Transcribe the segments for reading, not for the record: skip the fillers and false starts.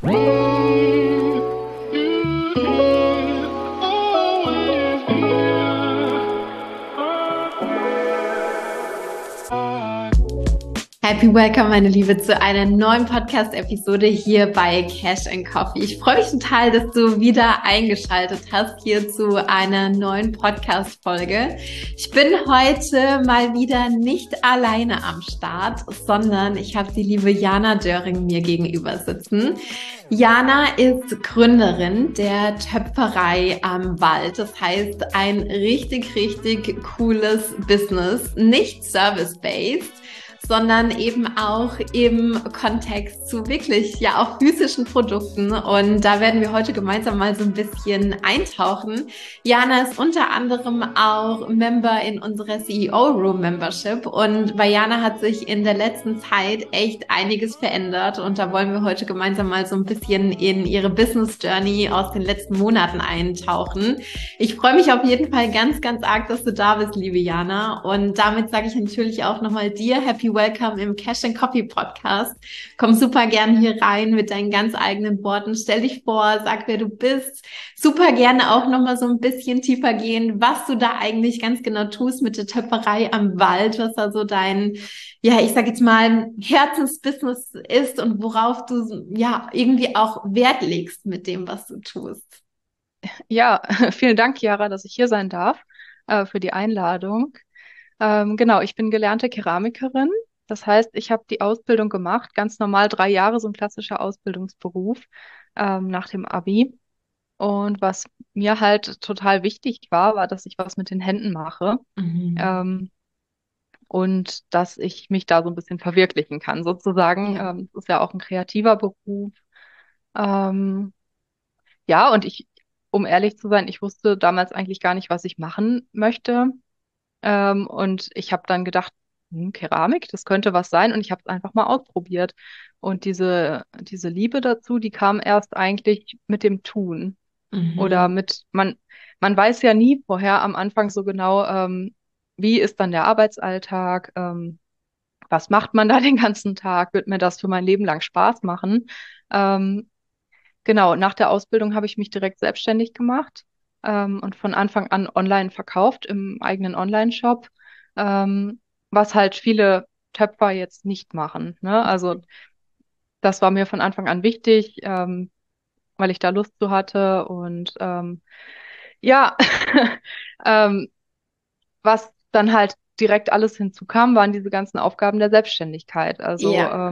Happy Welcome, meine Liebe, zu einer neuen Podcast-Episode hier bei Cash and Coffee. Ich freue mich total, dass du wieder eingeschaltet hast hier zu einer neuen Podcast-Folge. Ich bin heute mal wieder nicht alleine am Start, sondern ich habe die liebe Jana Döring mir gegenüber sitzen. Jana ist Gründerin der Töpferei am Wald. Das heißt, ein richtig, richtig cooles Business, nicht service-based, sondern eben auch im Kontext zu wirklich ja auch physischen Produkten. Und da werden wir heute gemeinsam mal so ein bisschen eintauchen. Jana ist unter anderem auch Member in unserer CEO Room Membership. Und bei Jana hat sich in der letzten Zeit echt einiges verändert. Und da wollen wir heute gemeinsam mal so ein bisschen in ihre Business Journey aus den letzten Monaten eintauchen. Ich freue mich auf jeden Fall ganz, ganz arg, dass du da bist, liebe Jana. Und damit sage ich natürlich auch nochmal dir Happy Welcome im Cash and Coffee Podcast. Komm super gern hier rein mit deinen ganz eigenen Worten. Stell dich vor, sag, wer du bist. Super gerne auch nochmal so ein bisschen tiefer gehen, was du da eigentlich ganz genau tust mit der Töpferei am Wald, was da so dein, ja, ich sag jetzt mal, Herzensbusiness ist und worauf du ja irgendwie auch Wert legst mit dem, was du tust. Ja, vielen Dank, Chiara, dass ich hier sein darf, für die Einladung. Genau, ich bin gelernte Keramikerin. Das heißt, ich habe die Ausbildung gemacht, ganz normal 3 Jahre, so ein klassischer Ausbildungsberuf, nach dem Abi. Und was mir halt total wichtig war, war, dass ich was mit den Händen mache, Mhm. ähm, und dass ich mich da so ein bisschen verwirklichen kann, sozusagen. Ja. Es ist ja auch ein kreativer Beruf. Ähm, ja, und um ehrlich zu sein, ich wusste damals eigentlich gar nicht, was ich machen möchte. Und ich habe dann gedacht, Keramik, das könnte was sein. Und ich habe es einfach mal ausprobiert. Und diese Liebe dazu, die kam erst eigentlich mit dem Tun. Oder Mhm. man weiß ja nie vorher am Anfang so genau, wie ist dann der Arbeitsalltag, was macht man da den ganzen Tag, wird mir das für mein Leben lang Spaß machen? Ähm, Genau, nach der Ausbildung habe ich mich direkt selbstständig gemacht, und von Anfang an online verkauft im eigenen Online-Shop, was halt viele Töpfer jetzt nicht machen. Ne? Also das war mir von Anfang an wichtig, weil ich da Lust zu hatte. Und ja, ähm, was dann halt direkt alles hinzukam, waren diese ganzen Aufgaben der Selbstständigkeit. Also Ja.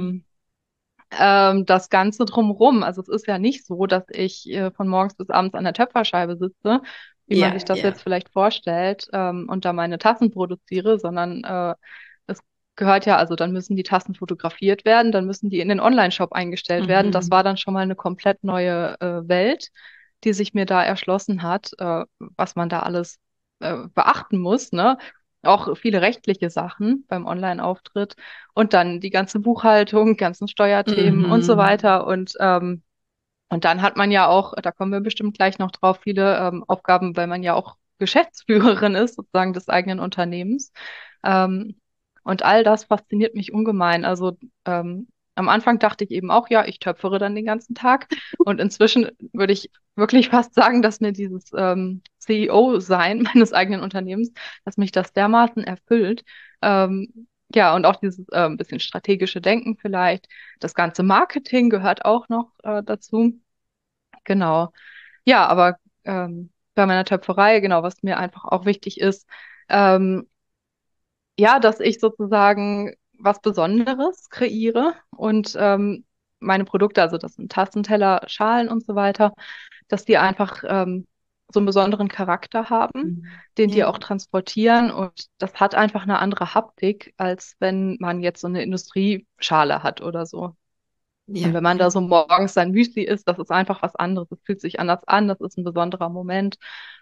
das Ganze drumherum. Also es ist ja nicht so, dass ich von morgens bis abends an der Töpferscheibe sitze, wie man sich Ja, das ja. jetzt vielleicht vorstellt, und da meine Tassen produziere, sondern es gehört ja, also dann müssen die Tassen fotografiert werden, dann müssen die in den Online-Shop eingestellt werden. Das Mhm. war dann schon mal eine komplett neue Welt, die sich mir da erschlossen hat, was man da alles beachten muss, ne? Auch viele rechtliche Sachen beim Online-Auftritt und dann die ganze Buchhaltung, ganzen Steuerthemen und so Mhm. weiter. Und dann hat man ja auch, da kommen wir bestimmt gleich noch drauf, viele Aufgaben, weil man ja auch Geschäftsführerin ist, sozusagen des eigenen Unternehmens. Ähm, und all das fasziniert mich ungemein. Also am Anfang dachte ich eben auch, ja, ich töpfere dann den ganzen Tag. Und inzwischen würde ich wirklich fast sagen, dass mir dieses CEO-Sein meines eigenen Unternehmens, dass mich das dermaßen erfüllt. Ja, und auch dieses bisschen strategische Denken vielleicht. Das ganze Marketing gehört auch noch dazu. Genau. Ja, aber bei meiner Töpferei, genau, was mir einfach auch wichtig ist, ähm, ja, dass ich sozusagen was Besonderes kreiere und meine Produkte, also das sind Tassen, Teller, Schalen und so weiter, dass die einfach so einen besonderen Charakter haben, Mhm. den die Ja, auch transportieren, und das hat einfach eine andere Haptik, als wenn man jetzt so eine Industrieschale hat oder so. Und ja, wenn man ja. da so morgens sein Müsli isst, das ist einfach was anderes. Es fühlt sich anders an, das ist ein besonderer Moment.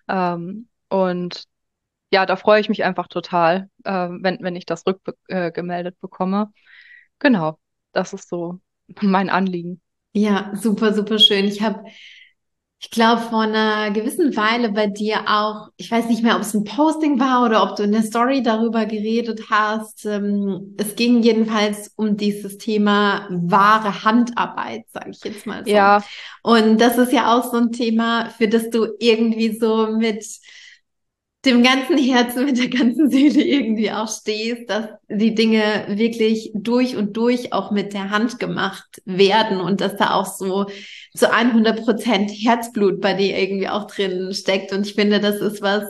Und ja, da freue ich mich einfach total, wenn ich das rückgemeldet bekomme. Genau, das ist so mein Anliegen. Ja, super, super schön. Ich habe Ich glaube, vor einer gewissen Weile bei dir auch, ich weiß nicht mehr, ob es ein Posting war oder ob du in der Story darüber geredet hast. Es ging jedenfalls um dieses Thema wahre Handarbeit, sage ich jetzt mal so. Ja, Und das ist ja auch so ein Thema, für das du irgendwie so mit dem ganzen Herzen, mit der ganzen Seele irgendwie auch stehst, dass die Dinge wirklich durch und durch auch mit der Hand gemacht werden und dass da auch so zu 100% Herzblut bei dir irgendwie auch drin steckt. Und ich finde, das ist was,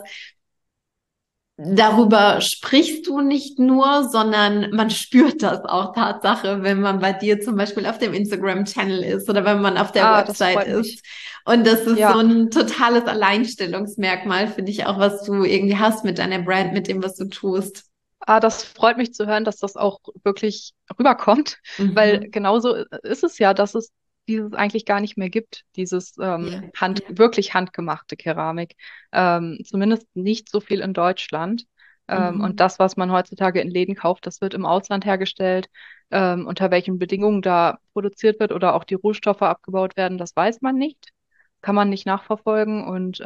darüber sprichst du nicht nur, sondern man spürt das auch Tatsache, wenn man bei dir zum Beispiel auf dem Instagram-Channel ist oder wenn man auf der das Website freut mich. ist. Und das ist so Ja. ein totales Alleinstellungsmerkmal, finde ich auch, was du irgendwie hast mit deiner Brand, mit dem, was du tust. Das freut mich zu hören, dass das auch wirklich rüberkommt, weil Mhm. genauso ist es ja, dass es dieses eigentlich gar nicht mehr gibt, dieses Ja, ja. wirklich handgemachte Keramik. Zumindest nicht so viel in Deutschland. Und Mhm. das, was man heutzutage in Läden kauft, das wird im Ausland hergestellt. Unter welchen Bedingungen da produziert wird oder auch die Rohstoffe abgebaut werden, das weiß man nicht, kann man nicht nachverfolgen. Und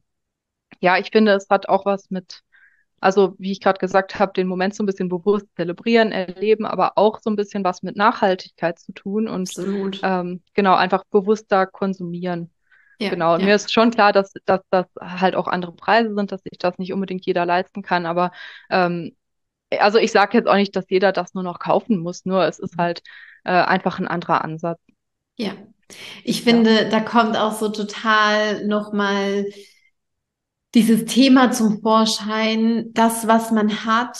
ja, ich finde, es hat auch was mit, also wie ich gerade gesagt habe, den Moment so ein bisschen bewusst zelebrieren, erleben, aber auch so ein bisschen was mit Nachhaltigkeit zu tun und Absolut. genau, einfach bewusster konsumieren. Ja, Genau, und mir ja. ist schon klar, dass das halt auch andere Preise sind, dass sich das nicht unbedingt jeder leisten kann, aber ähm, also ich sage jetzt auch nicht, dass jeder das nur noch kaufen muss, nur es ist halt einfach ein anderer Ansatz. Ja. Ich Ja, finde, da kommt auch so total nochmal dieses Thema zum Vorschein, das, was man hat,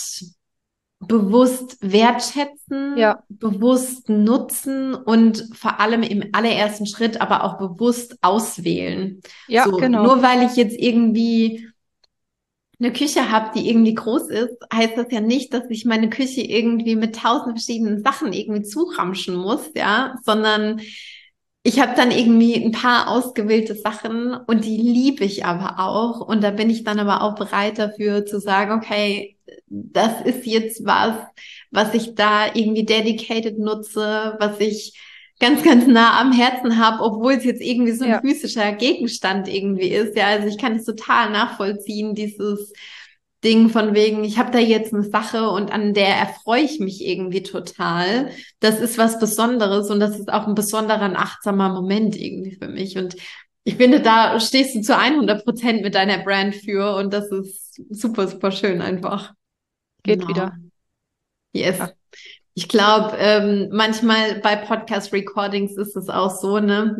bewusst wertschätzen, ja, bewusst nutzen und vor allem im allerersten Schritt aber auch bewusst auswählen. ja, So, genau. nur weil ich jetzt irgendwie eine Küche habe, die irgendwie groß ist, heißt das ja nicht, dass ich meine Küche irgendwie mit 1000 verschiedenen Sachen irgendwie zuramschen muss, ja, sondern ich habe dann irgendwie ein paar ausgewählte Sachen und die liebe ich aber auch. Und da bin ich dann aber auch bereit dafür zu sagen, okay, das ist jetzt was, was ich da irgendwie dedicated nutze, was ich ganz, ganz nah am Herzen habe, obwohl es jetzt irgendwie so ein Ja, physischer Gegenstand irgendwie ist. Ja, also ich kann es total nachvollziehen, dieses Ding von wegen, ich habe da jetzt eine Sache und an der erfreue ich mich irgendwie total. Das ist was Besonderes und das ist auch ein besonderer, und achtsamer Moment irgendwie für mich. Und ich finde, da stehst du zu 100% mit deiner Brand für und das ist super, super schön einfach. geht Genau. wieder. Yes. Ja, Ich glaube, manchmal bei Podcast-Recordings ist es auch so, ne?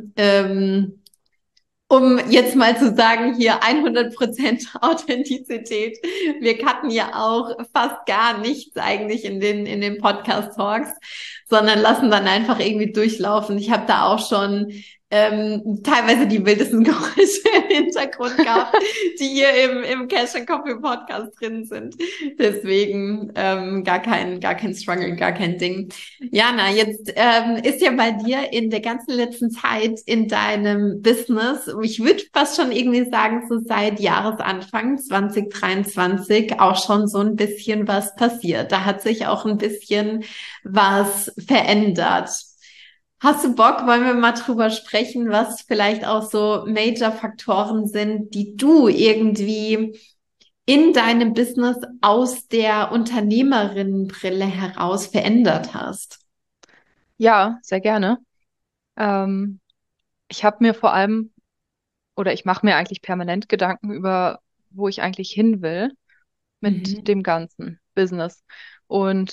Um jetzt mal zu sagen, hier 100% Authentizität. Wir cutten ja auch fast gar nichts eigentlich in den Podcast-Talks, sondern lassen dann einfach irgendwie durchlaufen. Ich habe da auch schon teilweise die wildesten Geräusche im Hintergrund gehabt, die hier im Cash and Coffee Podcast drin sind. Deswegen gar kein Struggle, gar kein Ding. Jana, jetzt ist ja bei dir in der ganzen letzten Zeit in deinem Business, ich würde fast schon irgendwie sagen, so seit Jahresanfang 2023 auch schon so ein bisschen was passiert. Da hat sich auch ein bisschen was verändert. Hast du Bock, wollen wir mal drüber sprechen, was vielleicht auch so Major-Faktoren sind, die du irgendwie in deinem Business aus der Unternehmerinnenbrille heraus verändert hast? ja, sehr gerne. Ähm, Ich habe mir vor allem, oder ich mache mir eigentlich permanent Gedanken über, wo ich eigentlich hin will mit Mhm. dem ganzen Business. Und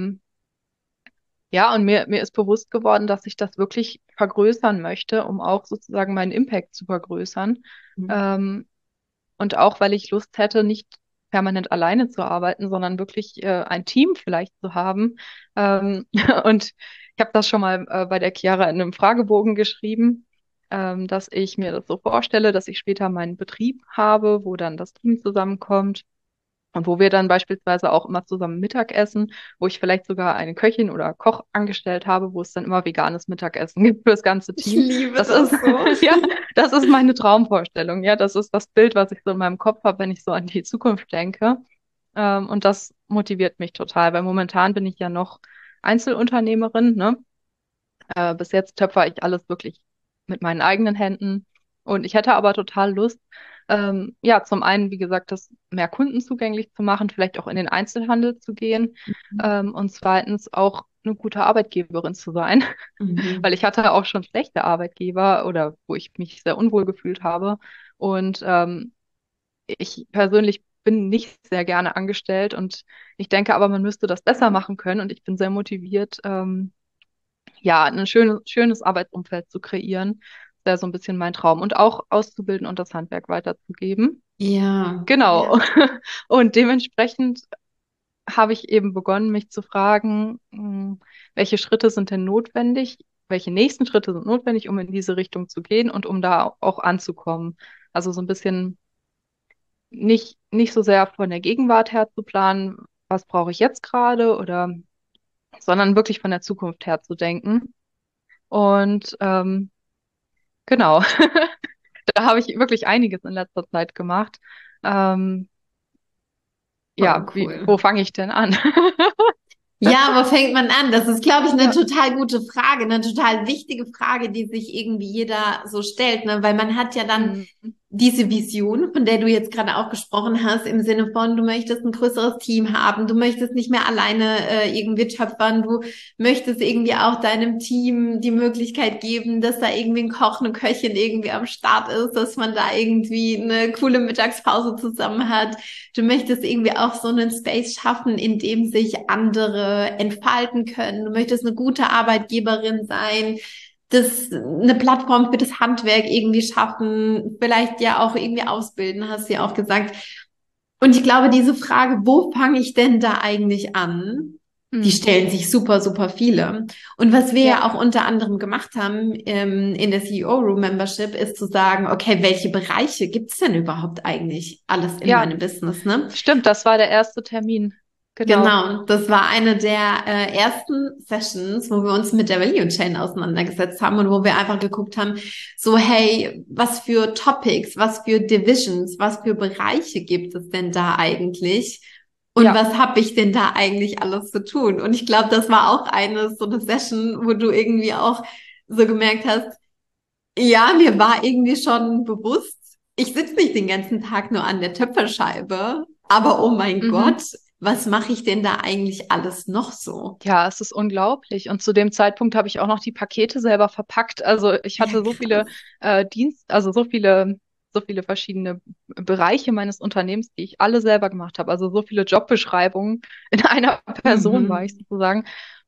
ja, und mir ist bewusst geworden, dass ich das wirklich vergrößern möchte, um auch sozusagen meinen Impact zu vergrößern. Mhm. Ähm, und auch, weil ich Lust hätte, nicht permanent alleine zu arbeiten, sondern wirklich ein Team vielleicht zu haben. Und ich habe das schon mal bei der Chiara in einem Fragebogen geschrieben, dass ich mir das so vorstelle, dass ich später meinen Betrieb habe, wo dann das Team zusammenkommt. Und wo wir dann beispielsweise auch immer zusammen Mittag essen, wo ich vielleicht sogar eine Köchin oder Koch angestellt habe, wo es dann immer veganes Mittagessen gibt für das ganze Ich Team. liebe Das ist, das so. ja, das ist meine Traumvorstellung. Ja, das ist das Bild, was ich so in meinem Kopf habe, wenn ich so an die Zukunft denke. Und das motiviert mich total, weil momentan bin ich ja noch Einzelunternehmerin, ne? Bis jetzt töpfer ich alles wirklich mit meinen eigenen Händen. Und ich hätte aber total Lust, ja, zum einen, wie gesagt, das mehr Kunden zugänglich zu machen, vielleicht auch in den Einzelhandel zu gehen, und zweitens auch eine gute Arbeitgeberin zu sein, weil Mhm. ich hatte auch schon schlechte Arbeitgeber oder wo ich mich sehr unwohl gefühlt habe. Und ich persönlich bin nicht sehr gerne angestellt und ich denke aber, man müsste das besser machen können und ich bin sehr motiviert, ja, ein schönes Arbeitsumfeld zu kreieren. Das wäre so ein bisschen mein Traum und auch auszubilden und das Handwerk weiterzugeben. Ja, Genau. ja. Und dementsprechend habe ich eben begonnen, mich zu fragen, welche Schritte sind denn notwendig? Welche nächsten Schritte sind notwendig, um in diese Richtung zu gehen und um da auch anzukommen? Also so ein bisschen nicht so sehr von der Gegenwart her zu planen, was brauche ich jetzt gerade oder, sondern wirklich von der Zukunft her zu denken. Und genau, da habe ich wirklich einiges in letzter Zeit gemacht. Ähm, Voll ja, wo cool. fange ich denn an? Ja, wo fängt man an? Das ist, glaube ich, eine Ja. total gute Frage, eine total wichtige Frage, die sich irgendwie jeder so stellt, ne? Weil man hat ja dann Mhm. diese Vision, von der du jetzt gerade auch gesprochen hast, im Sinne von, du möchtest ein größeres Team haben, du möchtest nicht mehr alleine irgendwie töpfern, du möchtest irgendwie auch deinem Team die Möglichkeit geben, dass da irgendwie ein Koch, eine Köchin irgendwie am Start ist, dass man da irgendwie eine coole Mittagspause zusammen hat. Du möchtest irgendwie auch so einen Space schaffen, in dem sich andere entfalten können. Du möchtest eine gute Arbeitgeberin sein, eine Plattform für das Handwerk irgendwie schaffen, vielleicht ja auch irgendwie ausbilden, hast du ja auch gesagt. Und ich glaube, diese Frage, wo fange ich denn da eigentlich an? Die Mhm. stellen sich super, super viele. Und was wir Ja. ja auch unter anderem gemacht haben in der CEO Room Membership, ist zu sagen, okay, welche Bereiche gibt's denn überhaupt eigentlich alles in Ja, meinem Business, ne? stimmt, das war der erste Termin. Genau. Genau, das war eine der ersten Sessions, wo wir uns mit der Value Chain auseinandergesetzt haben und wo wir einfach geguckt haben, so hey, was für Topics, was für Divisions, was für Bereiche gibt es denn da eigentlich? Und Ja. was habe ich denn da eigentlich alles zu tun? Und ich glaube, das war auch so eine Session, wo du irgendwie auch so gemerkt hast, ja, mir war irgendwie schon bewusst, ich sitze nicht den ganzen Tag nur an der Töpferscheibe, aber oh mein Mhm. Gott, was mache ich denn da eigentlich alles noch so? Ja, es ist unglaublich. Und zu dem Zeitpunkt habe ich auch noch die Pakete selber verpackt. Also ich Ja, hatte so viele krass. also so viele verschiedene Bereiche meines Unternehmens, die ich alle selber gemacht habe. Also so viele Jobbeschreibungen in einer Person war ich Mhm. sozusagen.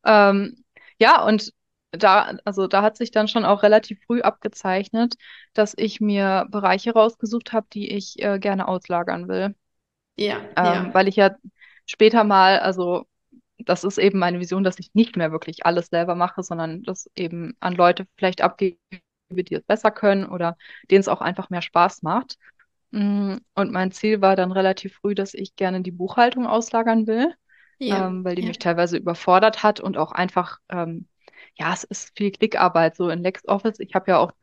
Ja, und also da hat sich dann schon auch relativ früh abgezeichnet, dass ich mir Bereiche rausgesucht habe, die ich gerne auslagern will. Ja, ja, Weil ich ja später mal, also das ist eben meine Vision, dass ich nicht mehr wirklich alles selber mache, sondern das eben an Leute vielleicht abgebe, die es besser können oder denen es auch einfach mehr Spaß macht. Und mein Ziel war dann relativ früh, dass ich gerne die Buchhaltung auslagern will, ja, weil die ja. mich teilweise überfordert hat und auch einfach, ja, es ist viel Klickarbeit so in LexOffice. Ich habe ja auch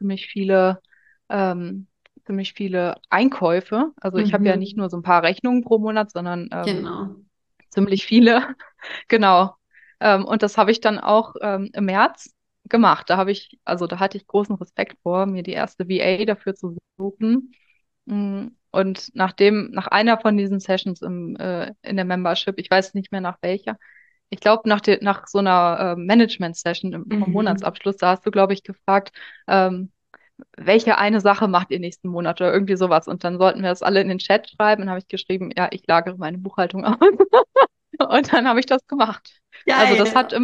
ähm, ziemlich viele Einkäufe. Also ich habe ja nicht Mhm. nur so ein paar Rechnungen pro Monat, sondern Genau. ziemlich viele. Genau. Und das habe ich dann auch im März gemacht. Da hatte ich großen Respekt vor, mir die erste VA dafür zu suchen. Und nach einer von diesen Sessions in der Membership, ich weiß nicht mehr nach welcher, ich glaube nach so einer Management-Session vom Mhm. Monatsabschluss, da hast du, glaube ich, gefragt, ähm, welche eine Sache macht ihr nächsten Monat oder irgendwie sowas. Und dann sollten wir das alle in den Chat schreiben. Und habe ich geschrieben, ja, ich lagere meine Buchhaltung aus. Und dann habe ich das gemacht. Also Geil.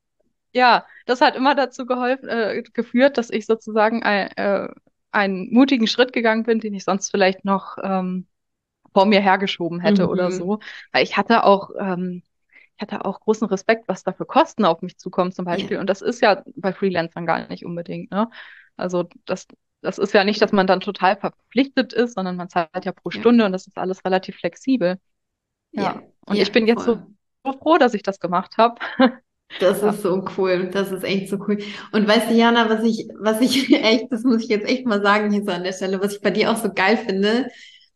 das hat immer dazu geführt, dass ich sozusagen einen mutigen Schritt gegangen bin, den ich sonst vielleicht noch vor mir hergeschoben hätte oder Mhm. so. Weil ich hatte auch großen Respekt, was da für Kosten auf mich zukommen zum Ja, Beispiel. Und das ist ja bei Freelancern gar nicht unbedingt, ne? Also das ist ja nicht, dass ja, man dann total verpflichtet ist, sondern man zahlt ja pro ja, Stunde und das ist alles relativ flexibel. ja, Ja. Und ich ja, bin jetzt voll. so froh, dass ich das gemacht habe. Das Ja. ist so cool. Das ist echt so cool. Und weißt du, Jana, was ich echt, das muss ich jetzt echt mal sagen hier so an der Stelle, was ich bei dir auch so geil finde,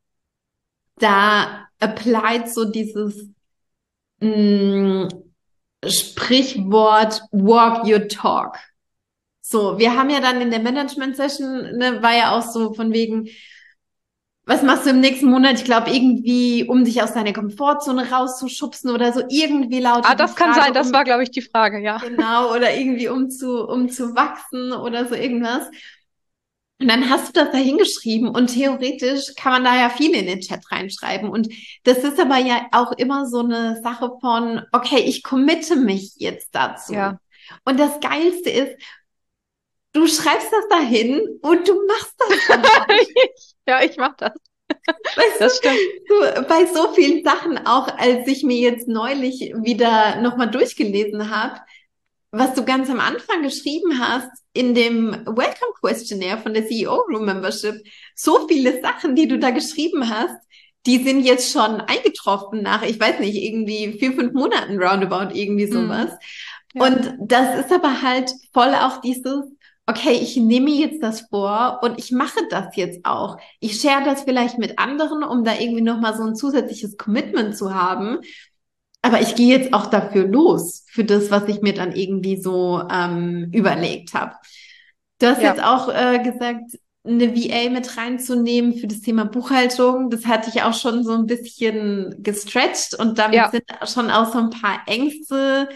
da applied so dieses mh, Sprichwort Walk your talk. So, wir haben ja dann in der Management-Session, ne, war ja auch so von wegen, was machst du im nächsten Monat? Ich glaube, irgendwie, um dich aus deiner Komfortzone rauszuschubsen oder so, irgendwie Ah, lautet die das kann sein, Frage, das war, glaube ich, die Frage, ja. genau, oder irgendwie um zu wachsen oder so irgendwas. Und dann hast du das da hingeschrieben und theoretisch kann man da ja viel in den Chat reinschreiben. Und das ist aber ja auch immer so eine Sache von, okay, ich committe mich jetzt dazu. Ja. Und das Geilste ist, du schreibst das dahin und du machst das dann auch. Ja, ich mach das. Weißt Das stimmt. du, bei so vielen Sachen, auch als ich mir jetzt neulich wieder nochmal durchgelesen habe, was du ganz am Anfang geschrieben hast in dem Welcome Questionnaire von der CEO Room Membership, so viele Sachen, die du da geschrieben hast, die sind jetzt schon eingetroffen nach, ich weiß nicht, irgendwie 4, 5 Monaten roundabout, irgendwie sowas. Mhm. Ja. Und das ist aber halt voll auch dieses, okay, ich nehme mir jetzt das vor und ich mache das jetzt auch. Ich share das vielleicht mit anderen, um da irgendwie nochmal so ein zusätzliches Commitment zu haben. Aber ich gehe jetzt auch dafür los, für das, was ich mir dann irgendwie so überlegt habe. Du hast jetzt Ja. auch gesagt, eine VA mit reinzunehmen für das Thema Buchhaltung. Das hatte ich auch schon so ein bisschen gestretched und damit Ja. sind schon auch so ein paar Ängste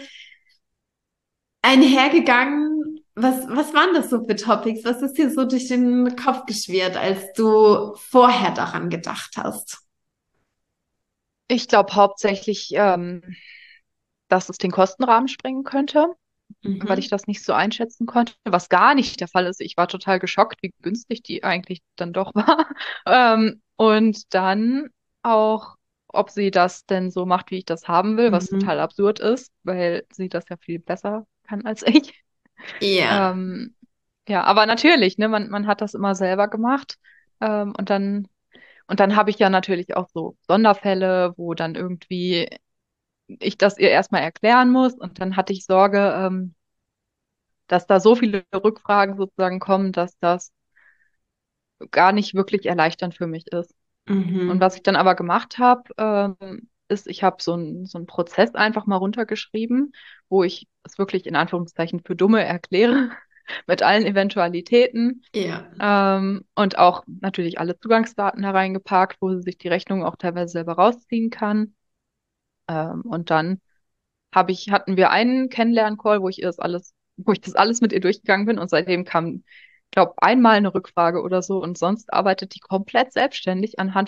einhergegangen. Was waren das so für Topics? Was ist dir so durch den Kopf geschwirrt, als du vorher daran gedacht hast? Ich glaube hauptsächlich, dass es den Kostenrahmen sprengen könnte, weil ich Mhm. das nicht so einschätzen konnte, was gar nicht der Fall ist. Ich war total geschockt, wie günstig die eigentlich dann doch war. Und dann auch, ob sie das denn so macht, wie ich das haben will, was total Mhm. absurd ist, weil sie das ja viel besser kann als ich. Ja. Ähm, ja, aber natürlich, ne, man hat das immer selber gemacht. Und dann habe ich ja natürlich auch so Sonderfälle, wo dann irgendwie ich das ihr erstmal erklären muss. Und dann hatte ich Sorge, dass da so viele Rückfragen sozusagen kommen, dass das gar nicht wirklich erleichternd für mich ist. Und Mhm. was ich dann aber gemacht habe, ist, ich habe so einen Prozess einfach mal runtergeschrieben, wo ich es wirklich in Anführungszeichen für Dumme erkläre, mit allen Eventualitäten. Ja. Und auch natürlich alle Zugangsdaten da reingepackt, wo sie sich die Rechnung auch teilweise selber rausziehen kann. Und dann hatten wir einen Kennenlern-Call, wo ich das alles mit ihr durchgegangen bin und seitdem kam, glaube einmal eine Rückfrage oder so und sonst arbeitet die komplett selbstständig anhand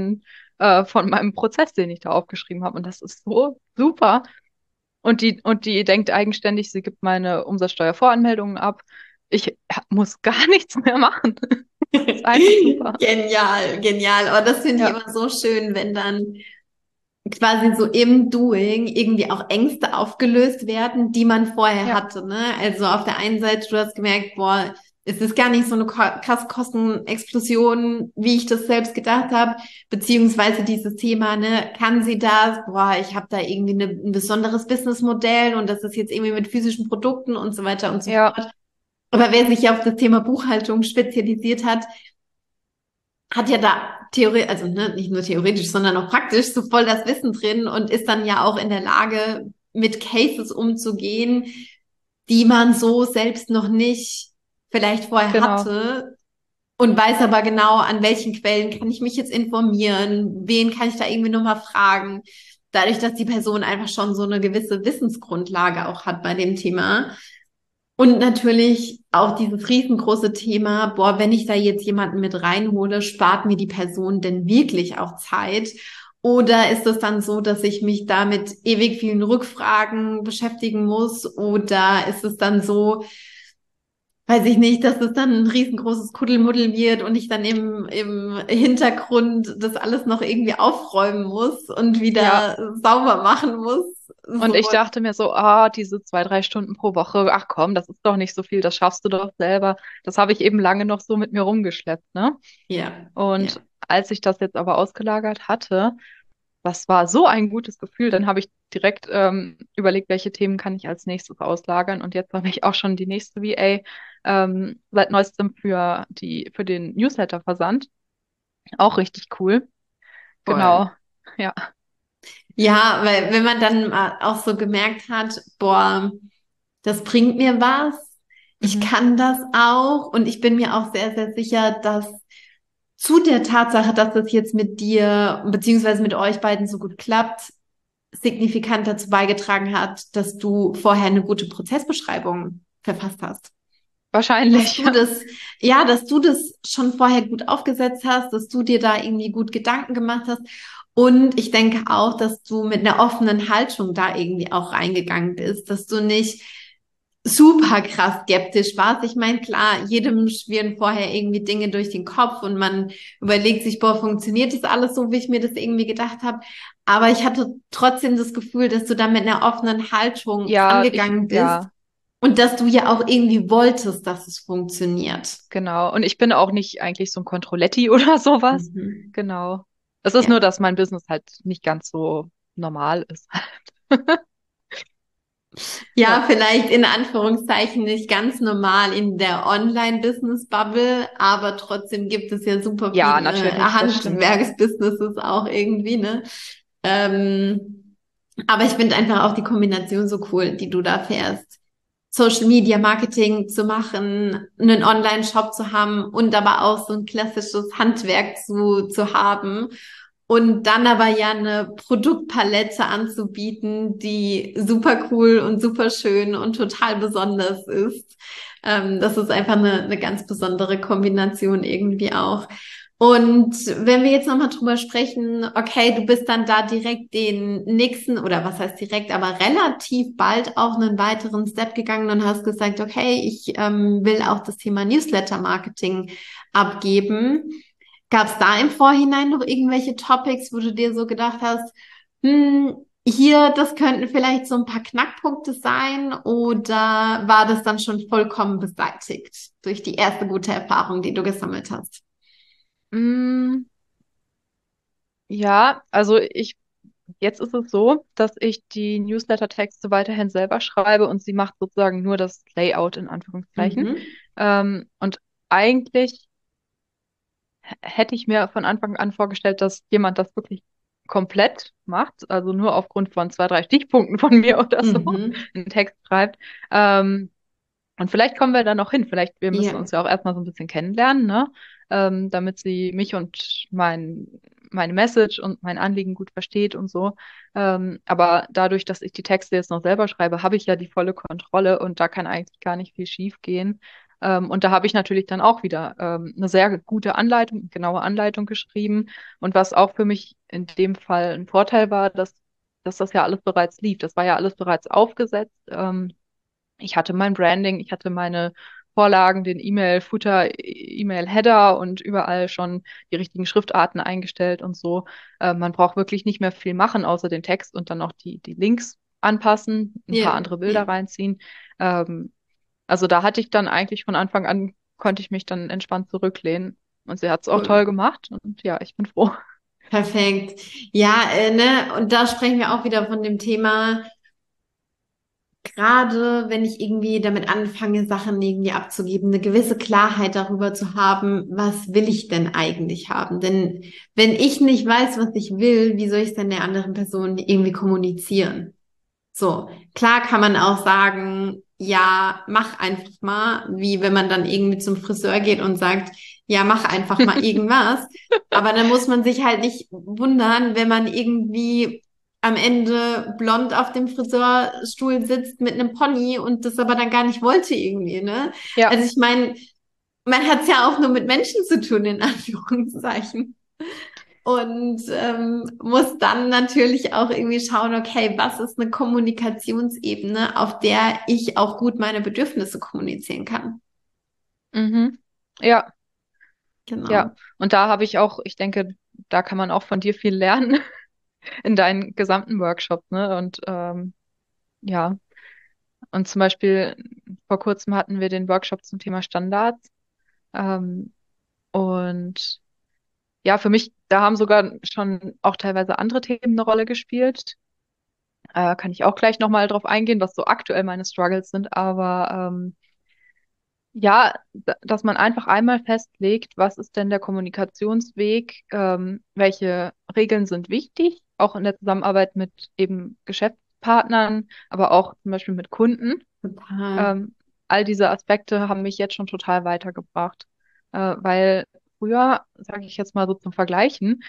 von meinem Prozess, den ich da aufgeschrieben habe und das ist so super. Und die denkt eigenständig, sie gibt meine Umsatzsteuervoranmeldungen ab. Ich muss gar nichts mehr machen. Das ist einfach super. Genial, genial. Aber das finde ich Ja, immer so schön, wenn dann quasi so im Doing irgendwie auch Ängste aufgelöst werden, die man vorher ja, hatte, ne? Also auf der einen Seite, du hast gemerkt, boah, es ist gar nicht so eine krasse Kostenexplosion, wie ich das selbst gedacht habe, beziehungsweise dieses Thema, ne, kann sie das? Boah, ich habe da irgendwie ein besonderes Businessmodell und das ist jetzt irgendwie mit physischen Produkten und so weiter und so ja, fort. Aber wer sich auf das Thema Buchhaltung spezialisiert hat, hat ja da theoretisch, also ne, nicht nur theoretisch, sondern auch praktisch so voll das Wissen drin und ist dann ja auch in der Lage, mit Cases umzugehen, die man so selbst noch nicht vielleicht vorher genau. hatte und weiß aber genau, an welchen Quellen kann ich mich jetzt informieren, wen kann ich da irgendwie nochmal fragen. Dadurch, dass die Person einfach schon so eine gewisse Wissensgrundlage auch hat bei dem Thema. Und natürlich auch dieses riesengroße Thema, boah, wenn ich da jetzt jemanden mit reinhole, spart mir die Person denn wirklich auch Zeit? Oder ist es dann so, dass ich mich da mit ewig vielen Rückfragen beschäftigen muss? Oder ist es dann so, weiß ich nicht, dass es dann ein riesengroßes Kuddelmuddel wird und ich dann im Hintergrund das alles noch irgendwie aufräumen muss und Ja. wieder sauber machen muss? Und So, ich dachte mir so, diese 2, 3 Stunden pro Woche, ach komm, das ist doch nicht so viel, das schaffst du doch selber. Das habe ich eben lange noch so mit mir rumgeschleppt, ne? ja, Und ja, als ich das jetzt aber ausgelagert hatte, das war so ein gutes Gefühl, dann habe ich direkt überlegt, welche Themen kann ich als nächstes auslagern. Und jetzt habe ich auch schon die nächste VA seit neuestem für den Newsletter-Versand. Auch richtig cool. voll. Genau. Ja, Ja, weil wenn man dann auch so gemerkt hat, boah, das bringt mir was, Ich Mhm. kann das auch und ich bin mir auch sehr, sehr sicher, dass zu der Tatsache, dass das jetzt mit dir beziehungsweise mit euch beiden so gut klappt, signifikant dazu beigetragen hat, dass du vorher eine gute Prozessbeschreibung verfasst hast. Dass Wahrscheinlich, du ja. das, ja, dass du das schon vorher gut aufgesetzt hast, dass du dir da irgendwie gut Gedanken gemacht hast. Und ich denke auch, dass du mit einer offenen Haltung da irgendwie auch reingegangen bist, dass du nicht super krass skeptisch warst. Ich meine, klar, jedem schwirren vorher irgendwie Dinge durch den Kopf und man überlegt sich, boah, funktioniert das alles so, wie ich mir das irgendwie gedacht habe? Aber ich hatte trotzdem das Gefühl, dass du da mit einer offenen Haltung rangegangen bist Ja, und dass du ja auch irgendwie wolltest, dass es funktioniert. genau. Und ich bin auch nicht eigentlich so ein Controletti oder sowas. Mhm. Genau. Es ist nur, Ja. dass mein Business halt nicht ganz so normal ist. Ja, Ja. vielleicht in Anführungszeichen nicht ganz normal in der Online-Business-Bubble, aber trotzdem gibt es ja super Ja, viele natürlich, das stimmt. Handwerksbusinesses auch irgendwie, ne? Ähm, aber ich finde einfach auch die Kombination so cool, die du da fährst. Social Media Marketing zu machen, einen Online-Shop zu haben und aber auch so ein klassisches Handwerk zu haben. Und dann aber ja eine Produktpalette anzubieten, die super cool und super schön und total besonders ist. Das ist einfach eine ganz besondere Kombination irgendwie auch. Und wenn wir jetzt nochmal drüber sprechen, okay, du bist dann da direkt den nächsten, oder was heißt direkt, aber relativ bald auch einen weiteren Step gegangen und hast gesagt, okay, ich will auch das Thema Newsletter-Marketing abgeben. Gab es da im Vorhinein noch irgendwelche Topics, wo du dir so gedacht hast, hier, das könnten vielleicht so ein paar Knackpunkte sein, oder war das dann schon vollkommen beseitigt durch die erste gute Erfahrung, die du gesammelt hast? Mm, ja, also jetzt ist es so, dass ich die Newsletter-Texte weiterhin selber schreibe und sie macht sozusagen nur das Layout in Anführungszeichen. Mhm. Und eigentlich hätte ich mir von Anfang an vorgestellt, dass jemand das wirklich komplett macht, also nur aufgrund von zwei, drei Stichpunkten von mir oder so Mhm. einen Text schreibt. Ähm, und vielleicht kommen wir da noch hin. Vielleicht, wir müssen Ja, uns ja auch erstmal so ein bisschen kennenlernen, ne? Damit sie mich und meine Message und mein Anliegen gut versteht und so. Aber dadurch, dass ich die Texte jetzt noch selber schreibe, habe ich ja die volle Kontrolle und da kann eigentlich gar nicht viel schief gehen. Und da habe ich natürlich dann auch wieder eine sehr gute Anleitung, genaue Anleitung geschrieben. Und was auch für mich in dem Fall ein Vorteil war, dass das ja alles bereits lief. Das war ja alles bereits aufgesetzt. Ich hatte mein Branding, ich hatte meine Vorlagen, den E-Mail-Footer, E-Mail-Header und überall schon die richtigen Schriftarten eingestellt und so. Man braucht wirklich nicht mehr viel machen, außer den Text und dann noch die Links anpassen, ein paar ja, andere ja, Bilder reinziehen. Ähm, also da hatte ich dann eigentlich von Anfang an, konnte ich mich dann entspannt zurücklehnen. Und sie hat es auch cool. toll gemacht und ja, ich bin froh. Perfekt. Ja, ne, und da sprechen wir auch wieder von dem Thema, gerade wenn ich irgendwie damit anfange, Sachen irgendwie abzugeben, eine gewisse Klarheit darüber zu haben, was will ich denn eigentlich haben? Denn wenn ich nicht weiß, was ich will, wie soll ich es denn der anderen Person irgendwie kommunizieren? So, klar kann man auch sagen, ja, mach einfach mal, wie wenn man dann irgendwie zum Friseur geht und sagt, ja, mach einfach mal irgendwas. Aber dann muss man sich halt nicht wundern, wenn man irgendwie am Ende blond auf dem Friseurstuhl sitzt mit einem Pony und das aber dann gar nicht wollte irgendwie, ne? Ja. Also ich meine, man hat es ja auch nur mit Menschen zu tun, in Anführungszeichen. Und muss dann natürlich auch irgendwie schauen, okay, was ist eine Kommunikationsebene, auf der ich auch gut meine Bedürfnisse kommunizieren kann. Mhm. Ja, ja. Genau. Und da habe ich auch, ich denke, da kann man auch von dir viel lernen in deinen gesamten Workshops, ne? Und ja, und zum Beispiel vor kurzem hatten wir den Workshop zum Thema Standards. Ähm, und ja, für mich, da haben sogar schon auch teilweise andere Themen eine Rolle gespielt. Kann ich auch gleich nochmal drauf eingehen, was so aktuell meine Struggles sind. Aber ja, dass man einfach einmal festlegt, was ist denn der Kommunikationsweg, welche Regeln sind wichtig, auch in der Zusammenarbeit mit eben Geschäftspartnern, aber auch zum Beispiel mit Kunden. Total. Ähm, all diese Aspekte haben mich jetzt schon total weitergebracht. Weil früher, sage ich jetzt mal so zum Vergleichen,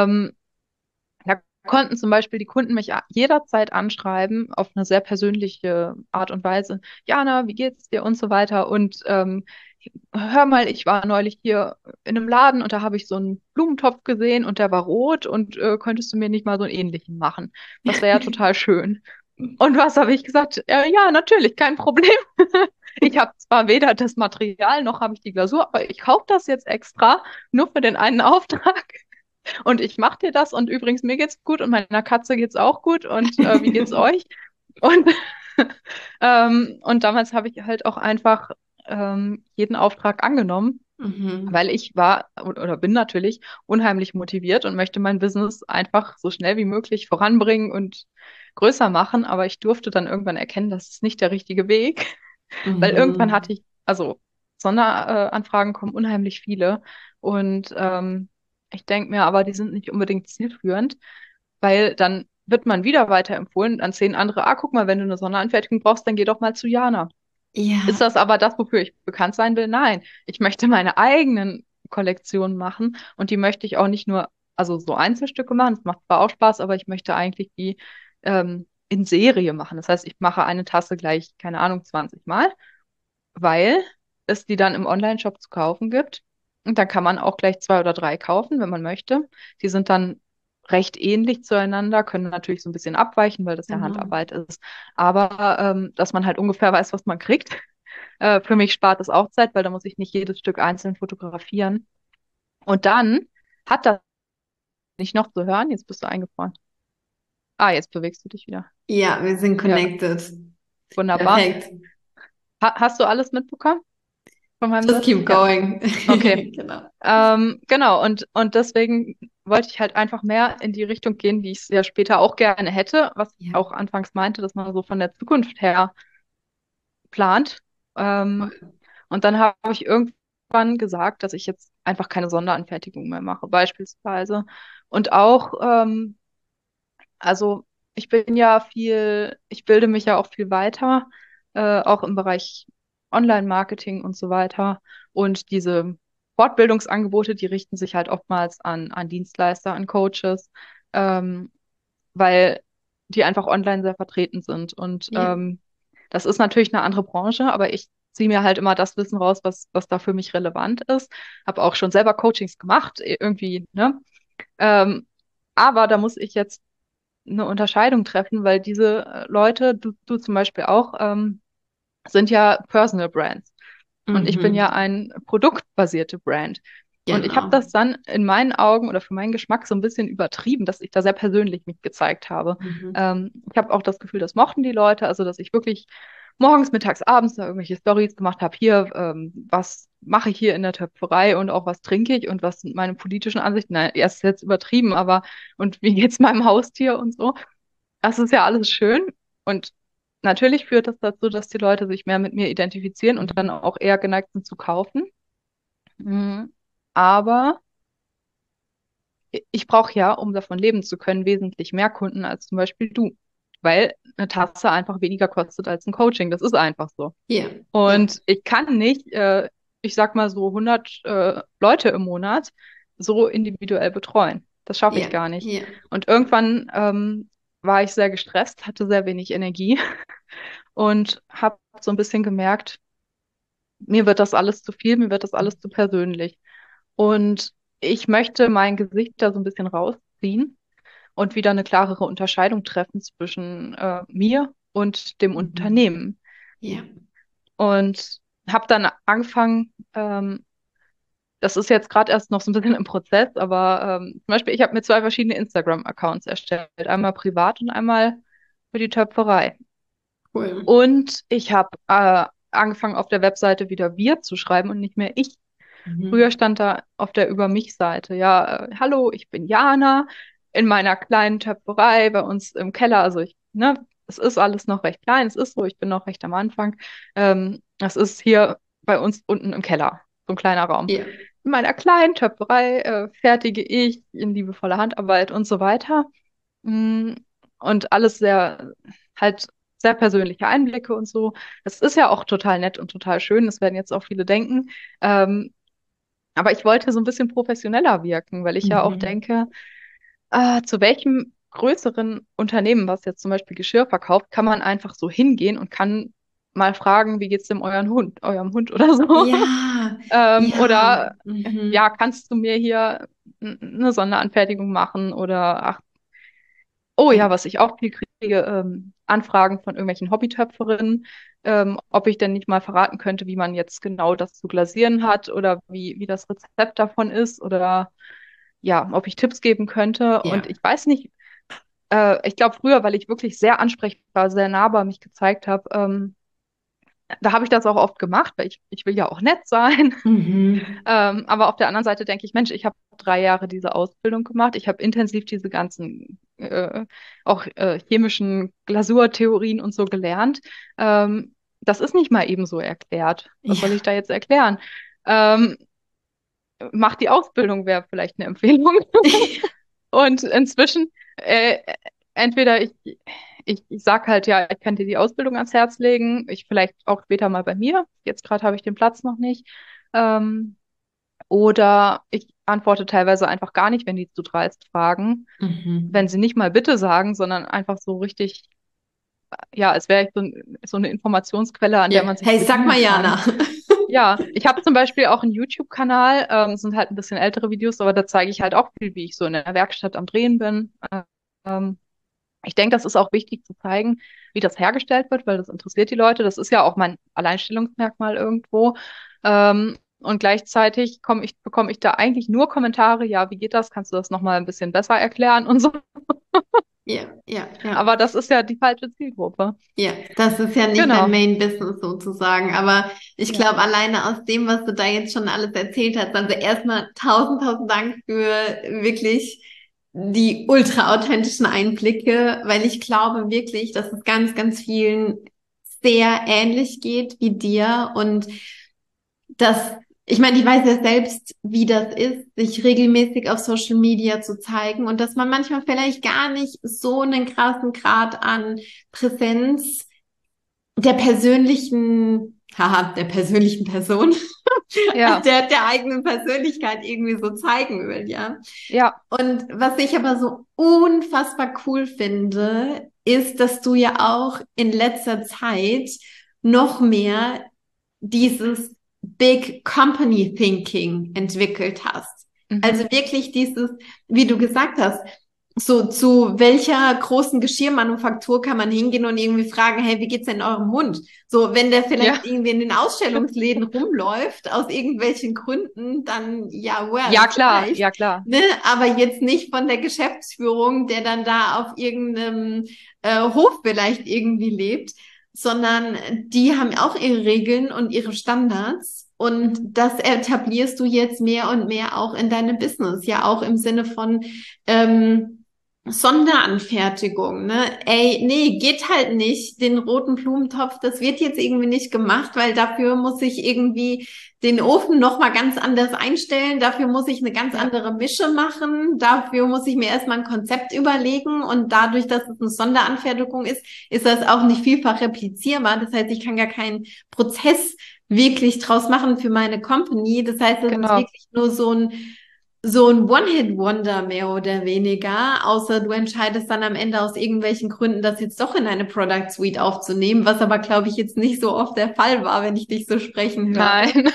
da konnten zum Beispiel die Kunden mich jederzeit anschreiben auf eine sehr persönliche Art und Weise. Jana, wie geht's dir und so weiter. Und hör mal, ich war neulich hier in einem Laden und da habe ich so einen Blumentopf gesehen und der war rot und könntest du mir nicht mal so einen ähnlichen machen? Das wäre ja total schön. Und was habe ich gesagt? Ja, natürlich, kein Problem. Ich habe zwar weder das Material noch habe ich die Glasur, aber ich kaufe das jetzt extra nur für den einen Auftrag. Und ich mache dir das und übrigens mir geht's gut und meiner Katze geht's auch gut und wie geht's euch? Und und damals habe ich halt auch einfach jeden Auftrag angenommen, Mhm. weil ich war oder bin natürlich unheimlich motiviert und möchte mein Business einfach so schnell wie möglich voranbringen und größer machen. Aber ich durfte dann irgendwann erkennen, das ist nicht der richtige Weg, weil irgendwann Mhm. hatte ich, also Sonderanfragen kommen unheimlich viele und ich denke mir aber, die sind nicht unbedingt zielführend, weil dann wird man wieder weiterempfohlen an 10 andere, guck mal, wenn du eine Sonderanfertigung brauchst, dann geh doch mal zu Jana. Ist Ja, das aber das, wofür ich bekannt sein will? Nein. Ich möchte meine eigenen Kollektionen machen und die möchte ich auch nicht nur, also so Einzelstücke machen. Das macht zwar auch Spaß, aber ich möchte eigentlich die in Serie machen. Das heißt, ich mache eine Tasse gleich, keine Ahnung, 20 Mal, weil es die dann im Online-Shop zu kaufen gibt. Und dann kann man auch gleich 2 oder 3 kaufen, wenn man möchte. Die sind dann recht ähnlich zueinander, können natürlich so ein bisschen abweichen, weil das ja genau. Handarbeit ist. Aber dass man halt ungefähr weiß, was man kriegt. Für mich spart es auch Zeit, weil da muss ich nicht jedes Stück einzeln fotografieren. Und dann hat das nicht noch zu hören. Jetzt bist du eingefroren. Jetzt bewegst du dich wieder. Ja, wir sind Ja, connected. wunderbar. Perfekt. Hast du alles mitbekommen von meinem Just Satz? keep Ja, going. okay. Genau. Genau, und deswegen wollte ich halt einfach mehr in die Richtung gehen, wie ich es ja später auch gerne hätte, was ich Ja, auch anfangs meinte, dass man so von der Zukunft her plant. Ähm, voll. und dann habe ich irgendwann gesagt, dass ich jetzt einfach keine Sonderanfertigung mehr mache, beispielsweise. Und auch, also ich bin ja viel, ich bilde mich ja auch viel weiter, auch im Bereich Online-Marketing und so weiter. Und diese Fortbildungsangebote, die richten sich halt oftmals an Dienstleister, an Coaches, ähm, weil die einfach online sehr vertreten sind. Und Ja. das ist natürlich eine andere Branche, aber ich ziehe mir halt immer das Wissen raus, was da für mich relevant ist. Habe auch schon selber Coachings gemacht, irgendwie, ne? Ähm, aber da muss ich jetzt eine Unterscheidung treffen, weil diese Leute, du zum Beispiel auch, sind ja Personal Brands. Und ich bin ja Mhm. ein produktbasierte Brand. Und ich habe Genau. das dann in meinen Augen oder für meinen Geschmack so ein bisschen übertrieben, dass ich da sehr persönlich mich gezeigt habe. Mhm. Ich habe auch das Gefühl, das mochten die Leute, also dass ich wirklich morgens, mittags, abends da irgendwelche Stories gemacht habe. Hier, was mache ich hier in der Töpferei und auch was trinke ich und was sind meine politischen Ansichten? Nein, erst jetzt übertrieben, aber und wie geht's meinem Haustier und so. Das ist ja alles schön. Und natürlich führt das dazu, dass die Leute sich mehr mit mir identifizieren und dann auch eher geneigt sind zu kaufen. Mhm. Aber ich brauche ja, um davon leben zu können, wesentlich mehr Kunden als zum Beispiel du. Weil eine Tasse einfach weniger kostet als ein Coaching. Das ist einfach so. Ja. Ja. Und ich kann nicht, ich sag mal so 100 Leute im Monat so individuell betreuen. Das schaffe ich Ja. gar nicht. Ja. Und irgendwann war ich sehr gestresst, hatte sehr wenig Energie und habe so ein bisschen gemerkt, mir wird das alles zu viel, mir wird das alles zu persönlich. Und ich möchte mein Gesicht da so ein bisschen rausziehen und wieder eine klarere Unterscheidung treffen zwischen mir und dem Mhm. Unternehmen. Ja. Und habe dann angefangen, das ist jetzt gerade erst noch so ein bisschen im Prozess, aber zum Beispiel, ich habe mir 2 verschiedene Instagram-Accounts erstellt. Einmal privat und einmal für die Töpferei. Cool. Und ich habe angefangen, auf der Webseite wieder wir zu schreiben und nicht mehr ich. Früher Mhm. stand da auf der Über mich-Seite, ja, hallo, ich bin Jana in meiner kleinen Töpferei bei uns im Keller. Also ich, ne, es ist alles noch recht klein, es ist so, ich bin noch recht am Anfang. Das ist hier bei uns unten im Keller, so ein kleiner Raum. Ja. In meiner kleinen Töpferei fertige ich in liebevoller Handarbeit und so weiter. Mm, Und alles sehr halt sehr persönliche Einblicke und so. Das ist ja auch total nett und total schön. Das werden jetzt auch viele denken. Ähm, aber ich wollte so ein bisschen professioneller wirken, weil ich ja auch Mhm. denke, zu welchem größeren Unternehmen, was jetzt zum Beispiel Geschirr verkauft, kann man einfach so hingehen und kann mal fragen, wie geht's dem eurem Hund oder so? Ja, ja. Oder ja, Mhm. kannst du mir hier eine Sonderanfertigung machen? Oder ach, oh Ja. ja, was ich auch viel kriege, Anfragen von irgendwelchen Hobbytöpferinnen, ob ich denn nicht mal verraten könnte, wie man jetzt genau das zu glasieren hat oder wie das Rezept davon ist oder ja, ob ich Tipps geben könnte. Und Ja. ich weiß nicht, ich glaube früher, weil ich wirklich sehr ansprechbar, sehr nahbar mich gezeigt habe, da habe ich das auch oft gemacht, weil ich will ja auch nett sein. Mhm. Aber auf der anderen Seite denke ich, Mensch, ich habe 3 Jahre diese Ausbildung gemacht. Ich habe intensiv diese ganzen auch chemischen Glasurtheorien und so gelernt. Das ist nicht mal eben so erklärt. Was soll ich Ja. da jetzt erklären? Ähm, Mach die Ausbildung wäre vielleicht eine Empfehlung. Und inzwischen, entweder ich sag halt, ja, ich kann dir die Ausbildung ans Herz legen, ich vielleicht auch später mal bei mir. Jetzt gerade habe ich den Platz noch nicht. Ähm, oder ich antworte teilweise einfach gar nicht, wenn die zu dreist fragen. Wenn Mhm. sie nicht mal bitte sagen, sondern einfach so richtig, ja, als wäre ich so eine Informationsquelle, an Ja. der man sich Hey, sag mal bedienen kann. Jana. Ja, ich habe zum Beispiel auch einen YouTube-Kanal, sind halt ein bisschen ältere Videos, aber da zeige ich halt auch viel, wie ich so in der Werkstatt am Drehen bin. Ähm, Ich denke, das ist auch wichtig zu zeigen, wie das hergestellt wird, weil das interessiert die Leute. Das ist ja auch mein Alleinstellungsmerkmal irgendwo. Und gleichzeitig bekomme ich da eigentlich nur Kommentare, ja, wie geht das? Kannst du das nochmal ein bisschen besser erklären und so. Ja, ja, ja. Aber das ist ja die falsche Zielgruppe. Ja, das ist ja nicht dein Genau. Main Business sozusagen, aber ich Ja. glaube, alleine aus dem, was du da jetzt schon alles erzählt hast, also erstmal tausend Dank für wirklich die ultra authentischen Einblicke, weil ich glaube wirklich, dass es ganz vielen sehr ähnlich geht wie dir und das, ich meine, ich weiß ja selbst, wie das ist, sich regelmäßig auf Social Media zu zeigen und dass man manchmal vielleicht gar nicht so einen krassen Grad an Präsenz der persönlichen Person, Ja, der eigenen Persönlichkeit irgendwie so zeigen will, ja. ja, Und was ich aber so unfassbar cool finde, ist, dass du ja auch in letzter Zeit noch mehr dieses Big Company Thinking entwickelt hast. Also mhm. wirklich dieses, wie du gesagt hast, so zu welcher großen Geschirrmanufaktur kann man hingehen und irgendwie fragen, hey, wie geht's denn eurem Hund? So, wenn der vielleicht Ja, irgendwie in den Ausstellungsläden rumläuft, aus irgendwelchen Gründen, dann ja, well, ja, klar, vielleicht. ja, klar. Ne? Aber jetzt nicht von der Geschäftsführung, der dann da auf irgendeinem Hof vielleicht irgendwie lebt, sondern die haben auch ihre Regeln und ihre Standards. Und Mhm. das etablierst du jetzt mehr und mehr auch in deinem Business, ja auch im Sinne von ähm, Sonderanfertigung, ne? Ey, nee, geht halt nicht. Den roten Blumentopf, das wird jetzt irgendwie nicht gemacht, weil dafür muss ich irgendwie den Ofen noch mal ganz anders einstellen. Dafür muss ich eine ganz Ja, andere Mische machen. Dafür muss ich mir erstmal ein Konzept überlegen. Und dadurch, dass es eine Sonderanfertigung ist, ist das auch nicht vielfach replizierbar. Das heißt, ich kann gar keinen Prozess wirklich draus machen für meine Company. Das heißt, das ist genau. wirklich nur so ein One-Hit-Wonder mehr oder weniger, außer du entscheidest dann am Ende aus irgendwelchen Gründen, das jetzt doch in eine Product Suite aufzunehmen, was aber, glaube ich, jetzt nicht so oft der Fall war, wenn ich dich so sprechen höre. Nein.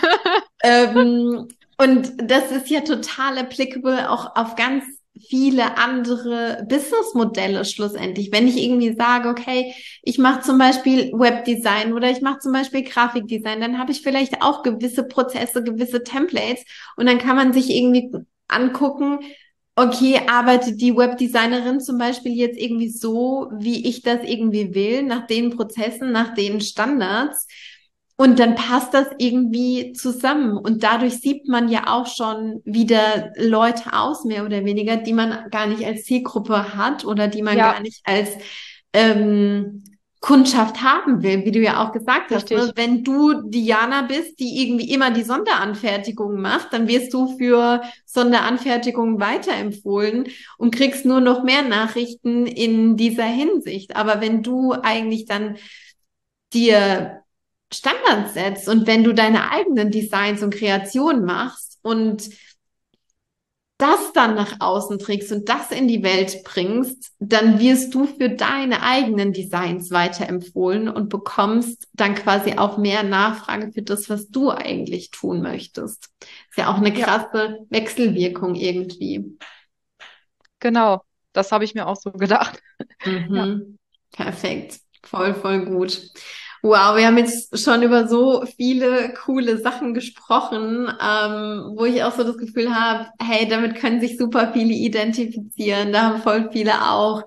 Und das ist ja total applicable auch auf ganz viele andere Businessmodelle schlussendlich. Wenn ich irgendwie sage, okay, ich mache zum Beispiel Webdesign oder ich mache zum Beispiel Grafikdesign, dann habe ich vielleicht auch gewisse Prozesse, gewisse Templates und dann kann man sich irgendwie angucken, okay, arbeitet die Webdesignerin zum Beispiel jetzt irgendwie so, wie ich das irgendwie will, nach den Prozessen, nach den Standards. Und dann passt das irgendwie zusammen. Und dadurch sieht man ja auch schon wieder Leute aus, mehr oder weniger, die man gar nicht als Zielgruppe hat oder die man gar Ja, nicht als ähm, Kundschaft haben will, wie du ja auch gesagt hast, ne? Richtig. Wenn du Diana bist, die irgendwie immer die Sonderanfertigung macht, dann wirst du für Sonderanfertigungen weiterempfohlen und kriegst nur noch mehr Nachrichten in dieser Hinsicht. Aber wenn du eigentlich dann dir Standards setzt und wenn du deine eigenen Designs und Kreationen machst und das dann nach außen trägst und das in die Welt bringst, dann wirst du für deine eigenen Designs weiterempfohlen und bekommst dann quasi auch mehr Nachfrage für das, was du eigentlich tun möchtest. Ist ja auch eine Ja, krasse Wechselwirkung irgendwie. genau. Das habe ich mir auch so gedacht. Ja. Mhm. Perfekt. Voll, voll gut. Wow, wir haben jetzt schon über so viele coole Sachen gesprochen, wo ich auch so das Gefühl habe, hey, damit können sich super viele identifizieren. Da haben voll viele auch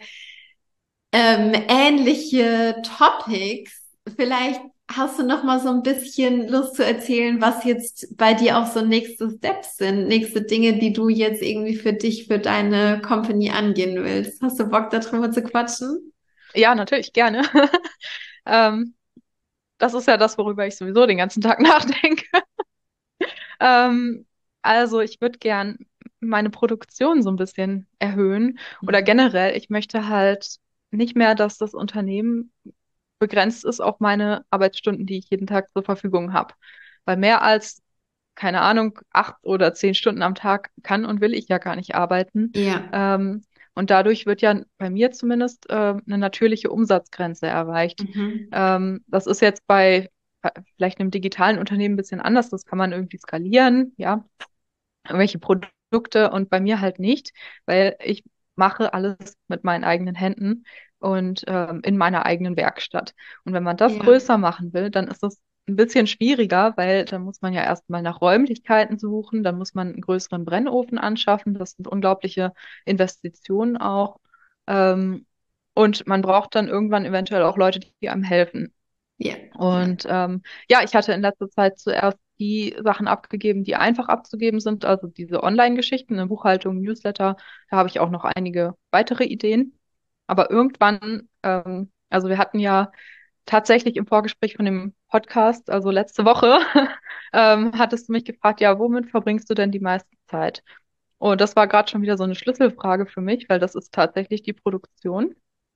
ähnliche Topics. Vielleicht hast du noch mal so ein bisschen Lust zu erzählen, was jetzt bei dir auch so nächste Steps sind, nächste Dinge, die du jetzt irgendwie für dich, für deine Company angehen willst. Hast du Bock, darüber zu quatschen? Ja, natürlich, gerne. Ähm, Das ist ja das, worüber ich sowieso den ganzen Tag nachdenke. Also ich würde gern meine Produktion so ein bisschen erhöhen oder Mhm. generell, ich möchte halt nicht mehr, dass das Unternehmen begrenzt ist auf meine Arbeitsstunden, die ich jeden Tag zur Verfügung habe. Weil mehr als, keine Ahnung, 8 oder 10 Stunden am Tag kann und will ich ja gar nicht arbeiten. Ja. Ähm, und dadurch wird ja bei mir zumindest eine natürliche Umsatzgrenze erreicht. Mhm. Das ist jetzt bei vielleicht einem digitalen Unternehmen ein bisschen anders. Das kann man irgendwie skalieren, ja, irgendwelche Produkte und bei mir halt nicht, weil ich mache alles mit meinen eigenen Händen und in meiner eigenen Werkstatt. Und wenn man das Ja. größer machen will, dann ist es ein bisschen schwieriger, weil dann muss man ja erstmal nach Räumlichkeiten suchen, dann muss man einen größeren Brennofen anschaffen. Das sind unglaubliche Investitionen auch. Ähm, und man braucht dann irgendwann eventuell auch Leute, die einem helfen. Ja. Ja. Und ja, ich hatte in letzter Zeit zuerst die Sachen abgegeben, die einfach abzugeben sind, also diese Online-Geschichten, eine Buchhaltung, Newsletter. Da habe ich auch noch einige weitere Ideen. Aber irgendwann, also wir hatten ja tatsächlich im Vorgespräch von dem Podcast, also letzte Woche, hattest du mich gefragt, ja, womit verbringst du denn die meiste Zeit? Und das war gerade schon wieder so eine Schlüsselfrage für mich, weil das ist tatsächlich die Produktion.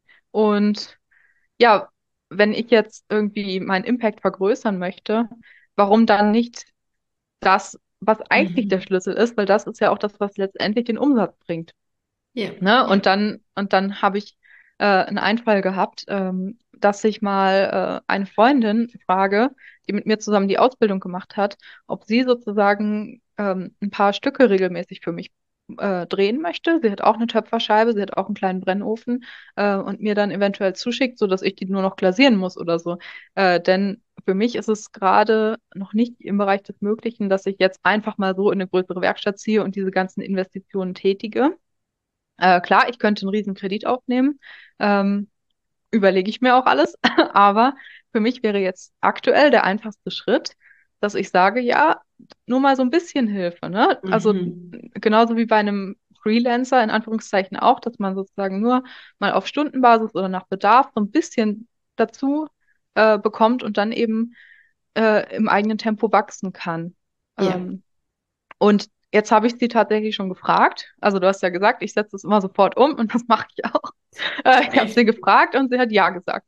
Und ja, wenn ich jetzt irgendwie meinen Impact vergrößern möchte, warum dann nicht das, was eigentlich der Mhm. Schlüssel ist, weil das ist ja auch das, was letztendlich den Umsatz bringt. Ja. Ne? Ja. Und dann habe ich einen Einfall gehabt, dass ich mal eine Freundin frage, die mit mir zusammen die Ausbildung gemacht hat, ob sie sozusagen ein paar Stücke regelmäßig für mich drehen möchte. Sie hat auch eine Töpferscheibe, sie hat auch einen kleinen Brennofen und mir dann eventuell zuschickt, so dass ich die nur noch glasieren muss oder so. Denn für mich ist es gerade noch nicht im Bereich des Möglichen, dass ich jetzt einfach mal so in eine größere Werkstatt ziehe und diese ganzen Investitionen tätige. Klar, ich könnte einen riesen Kredit aufnehmen, ähm, überlege ich mir auch alles, aber für mich wäre jetzt aktuell der einfachste Schritt, dass ich sage, ja, nur mal so ein bisschen Hilfe, ne? Also Mhm. genauso wie bei einem Freelancer in Anführungszeichen auch, dass man sozusagen nur mal auf Stundenbasis oder nach Bedarf so ein bisschen dazu bekommt und dann eben im eigenen Tempo wachsen kann. Ja. Ähm, und jetzt habe ich sie tatsächlich schon gefragt. Also du hast ja gesagt, ich setze es immer sofort um und das mache ich auch. Ich habe sie gefragt und sie hat ja gesagt.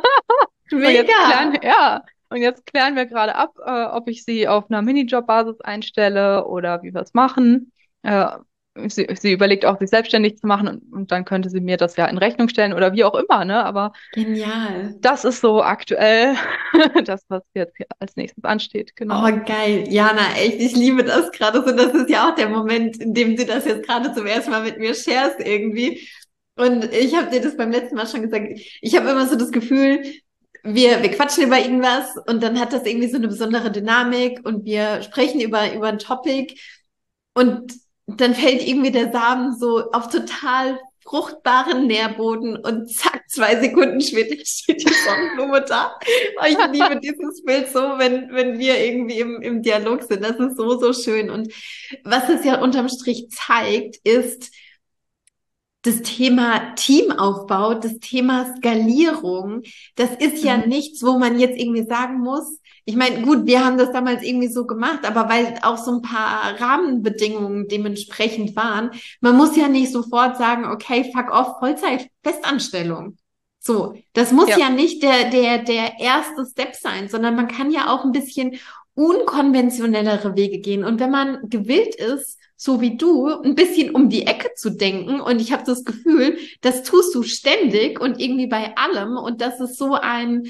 Und jetzt klären Mega. wir, ja, und jetzt klären wir gerade ab, ob ich sie auf einer Minijob-Basis einstelle oder wie wir es machen. Äh, sie überlegt auch, sich selbstständig zu machen und dann könnte sie mir das ja in Rechnung stellen oder wie auch immer, ne? Aber Genial. das ist so aktuell das, was jetzt hier als nächstes ansteht, Oh, genau. geil. Jana, echt, ich liebe das gerade so. Das ist ja auch der Moment, in dem du das jetzt gerade zum ersten Mal mit mir sharest irgendwie. Und ich habe dir das beim letzten Mal schon gesagt. Ich habe immer so das Gefühl, wir quatschen über irgendwas und dann hat das irgendwie so eine besondere Dynamik und wir sprechen über ein Topic und dann fällt irgendwie der Samen so auf total fruchtbaren Nährboden und zack, 2 Sekunden später steht die Sonnenblume da. Oh, ich liebe dieses Bild so, wenn wir irgendwie im Dialog sind. Das ist so, so schön. Und was es ja unterm Strich zeigt, ist, das Thema Teamaufbau, das Thema Skalierung, das ist ja Mhm. nichts, wo man jetzt irgendwie sagen muss, ich meine, gut, wir haben das damals irgendwie so gemacht, aber weil auch so ein paar Rahmenbedingungen dementsprechend waren, man muss ja nicht sofort sagen, okay, fuck off, Vollzeit, Festanstellung. So, das muss Ja, ja nicht der erste Step sein, sondern man kann ja auch ein bisschen unkonventionellere Wege gehen. Und wenn man gewillt ist, so wie du, ein bisschen um die Ecke zu denken, und ich habe das Gefühl, das tust du ständig und irgendwie bei allem, und das ist so ein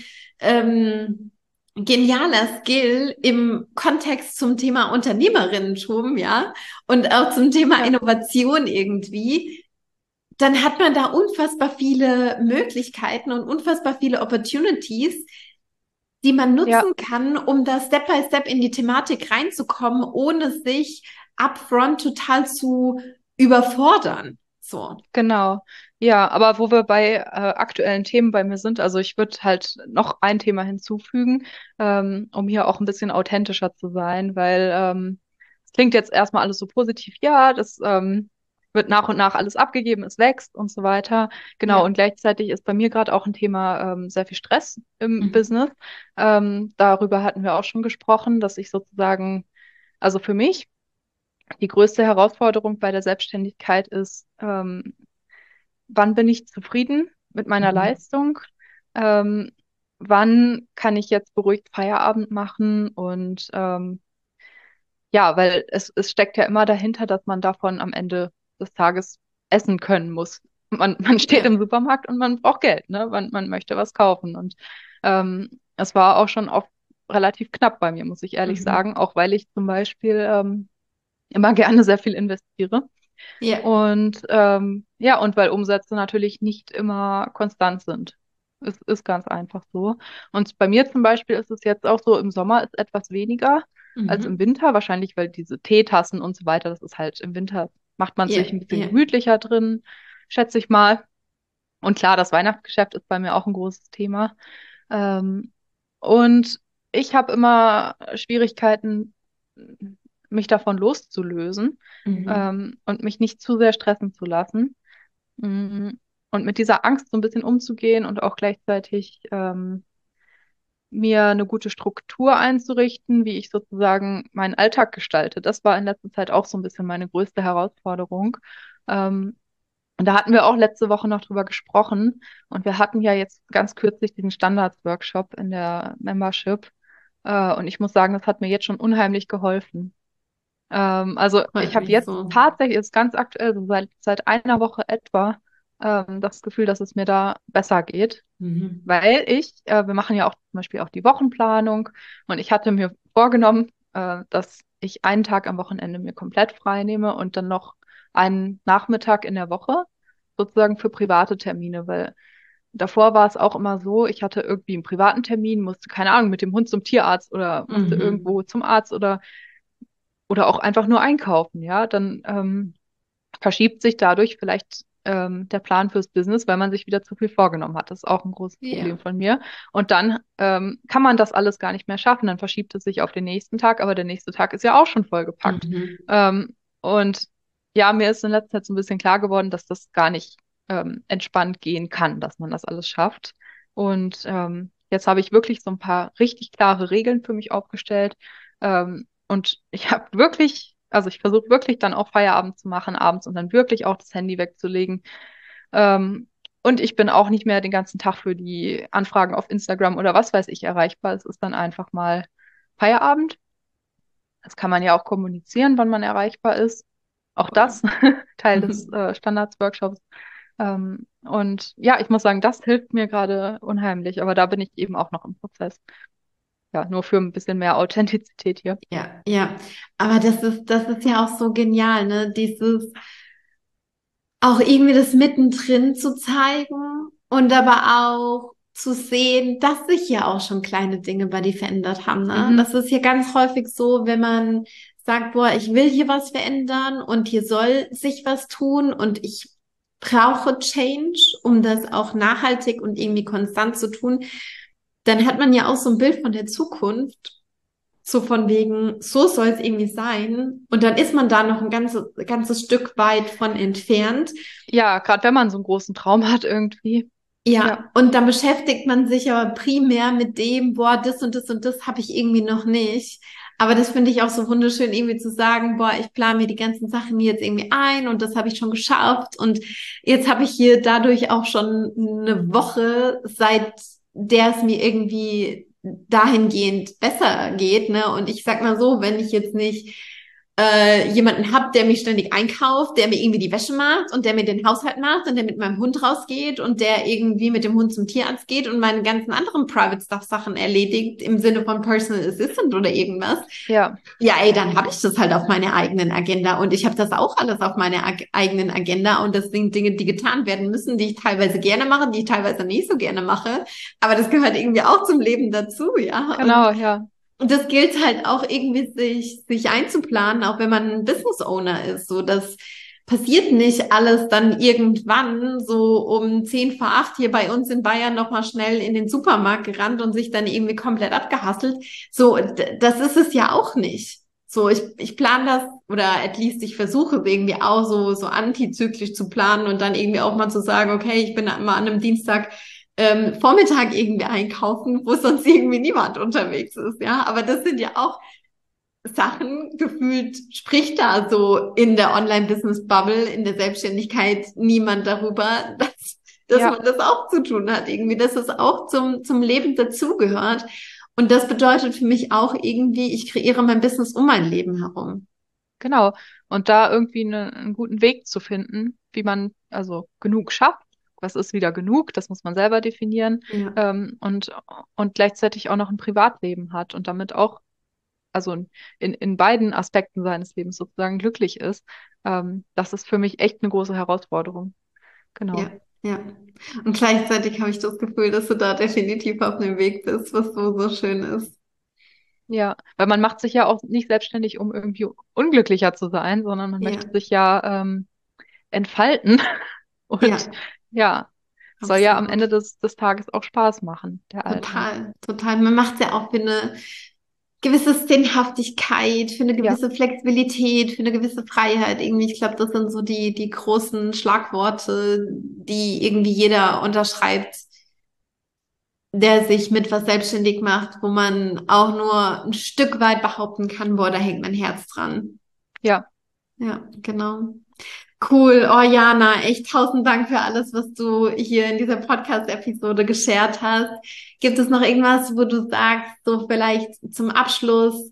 genialer Skill im Kontext zum Thema Unternehmerinnentum, ja, und auch zum Thema ja, Innovation irgendwie, dann hat man da unfassbar viele Möglichkeiten und unfassbar viele Opportunities, die man ja. nutzen kann, um da Step by Step in die Thematik reinzukommen, ohne sich upfront total zu überfordern. So. Genau. Ja, aber wo wir bei aktuellen Themen bei mir sind, also ich würde halt noch ein Thema hinzufügen, um hier auch ein bisschen authentischer zu sein, weil es klingt jetzt erstmal alles so positiv, ja, das wird nach und nach alles abgegeben, es wächst und so weiter. Genau, Ja. und gleichzeitig ist bei mir gerade auch ein Thema sehr viel Stress im Mhm. Business. Darüber hatten wir auch schon gesprochen, dass ich sozusagen, also für mich, die größte Herausforderung bei der Selbstständigkeit ist, wann bin ich zufrieden mit meiner Mhm. Leistung? Ähm, Wann kann ich jetzt beruhigt Feierabend machen? Und ja, weil es steckt ja immer dahinter, dass man davon am Ende des Tages essen können muss. Man steht im Ja. Supermarkt und man braucht Geld, ne? Man möchte was kaufen. Und es war auch schon oft relativ knapp bei mir, muss ich ehrlich Mhm. sagen, auch weil ich zum Beispiel immer gerne sehr viel investiere. Ja. Und ja, und weil Umsätze natürlich nicht immer konstant sind. Es ist ganz einfach so. Und bei mir zum Beispiel ist es jetzt auch so, im Sommer ist etwas weniger als im Mhm. Winter, wahrscheinlich weil diese Teetassen und so weiter, das ist halt im Winter, macht man Ja. sich ein bisschen Ja. gemütlicher drin, schätze ich mal. Und klar, das Weihnachtsgeschäft ist bei mir auch ein großes Thema. Ähm, und ich habe immer Schwierigkeiten, mich davon loszulösen, Mhm. und mich nicht zu sehr stressen zu lassen. Mm, Und mit dieser Angst so ein bisschen umzugehen und auch gleichzeitig mir eine gute Struktur einzurichten, wie ich sozusagen meinen Alltag gestalte. Das war in letzter Zeit auch so ein bisschen meine größte Herausforderung. Ähm, und da hatten wir auch letzte Woche noch drüber gesprochen. Und wir hatten ja jetzt ganz kürzlich diesen Standards-Workshop in der Membership. Und ich muss sagen, das hat mir jetzt schon unheimlich geholfen. Also ich Freut habe mich jetzt so. tatsächlich, ist ganz aktuell, so seit einer Woche etwa, das Gefühl, dass es mir da besser geht. Mhm. Weil wir machen ja auch zum Beispiel auch die Wochenplanung und ich hatte mir vorgenommen, dass ich einen Tag am Wochenende mir komplett frei nehme und dann noch einen Nachmittag in der Woche sozusagen für private Termine, weil davor war es auch immer so, ich hatte irgendwie einen privaten Termin, musste, keine Ahnung, mit dem Hund zum Tierarzt oder musste Mhm. irgendwo zum Arzt oder auch einfach nur einkaufen, ja, dann verschiebt sich dadurch vielleicht der Plan fürs Business, weil man sich wieder zu viel vorgenommen hat. Das ist auch ein großes Problem Ja. von mir. Und dann kann man das alles gar nicht mehr schaffen. Dann verschiebt es sich auf den nächsten Tag, aber der nächste Tag ist ja auch schon vollgepackt. Mhm. Und ja, mir ist in letzter Zeit so ein bisschen klar geworden, dass das gar nicht entspannt gehen kann, dass man das alles schafft. Und jetzt habe ich wirklich so ein paar richtig klare Regeln für mich aufgestellt. Und ich habe wirklich, also ich versuche wirklich dann auch Feierabend zu machen abends und dann wirklich auch das Handy wegzulegen. Ähm, und ich bin auch nicht mehr den ganzen Tag für die Anfragen auf Instagram oder was weiß ich erreichbar. Es ist dann einfach mal Feierabend. Das kann man ja auch kommunizieren, wann man erreichbar ist. Auch Voll. das Teil des Standards-Workshops. Und ja, ich muss sagen, das hilft mir gerade unheimlich, aber da bin ich eben auch noch im Prozess. Ja, nur für ein bisschen mehr Authentizität hier. Ja, ja. Aber das ist ja auch so genial, ne? Dieses auch irgendwie das mittendrin zu zeigen und aber auch zu sehen, dass sich ja auch schon kleine Dinge bei dir verändert haben, ne? Mhm. Das ist ja ganz häufig so, wenn man sagt, boah, ich will hier was verändern und hier soll sich was tun und ich brauche Change, um das auch nachhaltig und irgendwie konstant zu tun, dann hat man ja auch so ein Bild von der Zukunft. so von wegen, so soll es irgendwie sein. Und dann ist man da noch ein ganzes Stück weit von entfernt. Ja, gerade wenn man so einen großen Traum hat irgendwie. Ja, Ja, und dann beschäftigt man sich aber primär mit dem, boah, das und das und das habe ich irgendwie noch nicht. Aber das finde ich auch so wunderschön, irgendwie zu sagen, boah, ich plane mir die ganzen Sachen jetzt irgendwie ein und das habe ich schon geschafft. Und jetzt habe ich hier dadurch auch schon eine Woche, seit der es mir irgendwie dahingehend besser geht, ne? Und ich sag mal so, wenn ich jetzt nicht jemanden hab, der mich ständig einkauft, der mir irgendwie die Wäsche macht und der mir den Haushalt macht und der mit meinem Hund rausgeht und der irgendwie mit dem Hund zum Tierarzt geht und meine ganzen anderen Private Stuff Sachen erledigt im Sinne von Personal Assistant oder irgendwas. ja, Ja, ey, dann habe ich das halt auf meiner eigenen Agenda und ich habe das auch alles auf meiner eigenen Agenda und das sind Dinge, die getan werden müssen, die ich teilweise gerne mache, die ich teilweise nicht so gerne mache, aber das gehört irgendwie auch zum Leben dazu, ja. genau, ja. Und das gilt halt auch irgendwie sich einzuplanen, auch wenn man ein Business Owner ist. So, das passiert nicht alles dann irgendwann so um 10 vor 8 hier bei uns in Bayern nochmal schnell in den Supermarkt gerannt und sich dann irgendwie komplett abgehasselt. So, das ist es ja auch nicht. So, ich plane das oder at least ich versuche es irgendwie auch so antizyklisch zu planen und dann irgendwie auch mal zu sagen, okay, ich bin immer an einem Dienstag Vormittag irgendwie einkaufen, wo sonst irgendwie niemand unterwegs ist, ja. Aber das sind ja auch Sachen, gefühlt spricht da so in der Online-Business-Bubble, in der Selbstständigkeit niemand darüber, dass Ja, man das auch zu tun hat, irgendwie, dass es auch zum Leben dazugehört. Und das bedeutet für mich auch irgendwie, ich kreiere mein Business um mein Leben herum. genau. Und da irgendwie einen guten Weg zu finden, wie man also genug schafft. Was ist wieder genug? Das muss man selber definieren. Ja, Und gleichzeitig auch noch ein Privatleben hat und damit auch, also in beiden Aspekten seines Lebens sozusagen glücklich ist. Das ist für mich echt eine große Herausforderung. ja, Genau. ja. Und gleichzeitig habe ich das Gefühl, dass du da definitiv auf dem Weg bist, was so schön ist. Ja, weil man macht sich ja auch nicht selbstständig, um irgendwie unglücklicher zu sein, sondern man Ja, möchte sich ja entfalten. Und ja, ja, soll ja am absolut. Ende des Tages auch Spaß machen, der Alltag. Total, total. Man macht es ja auch für eine gewisse Sinnhaftigkeit, für eine Ja, gewisse Flexibilität, für eine gewisse Freiheit. Irgendwie, ich glaube, das sind so die großen Schlagworte, die irgendwie jeder unterschreibt, der sich mit was selbstständig macht, wo man auch nur ein Stück weit behaupten kann, boah, da hängt mein Herz dran. ja, Ja, genau. Cool. Oh, Jana, echt tausend Dank für alles, was du hier in dieser Podcast-Episode geshared hast. Gibt es noch irgendwas, wo du sagst, so vielleicht zum Abschluss,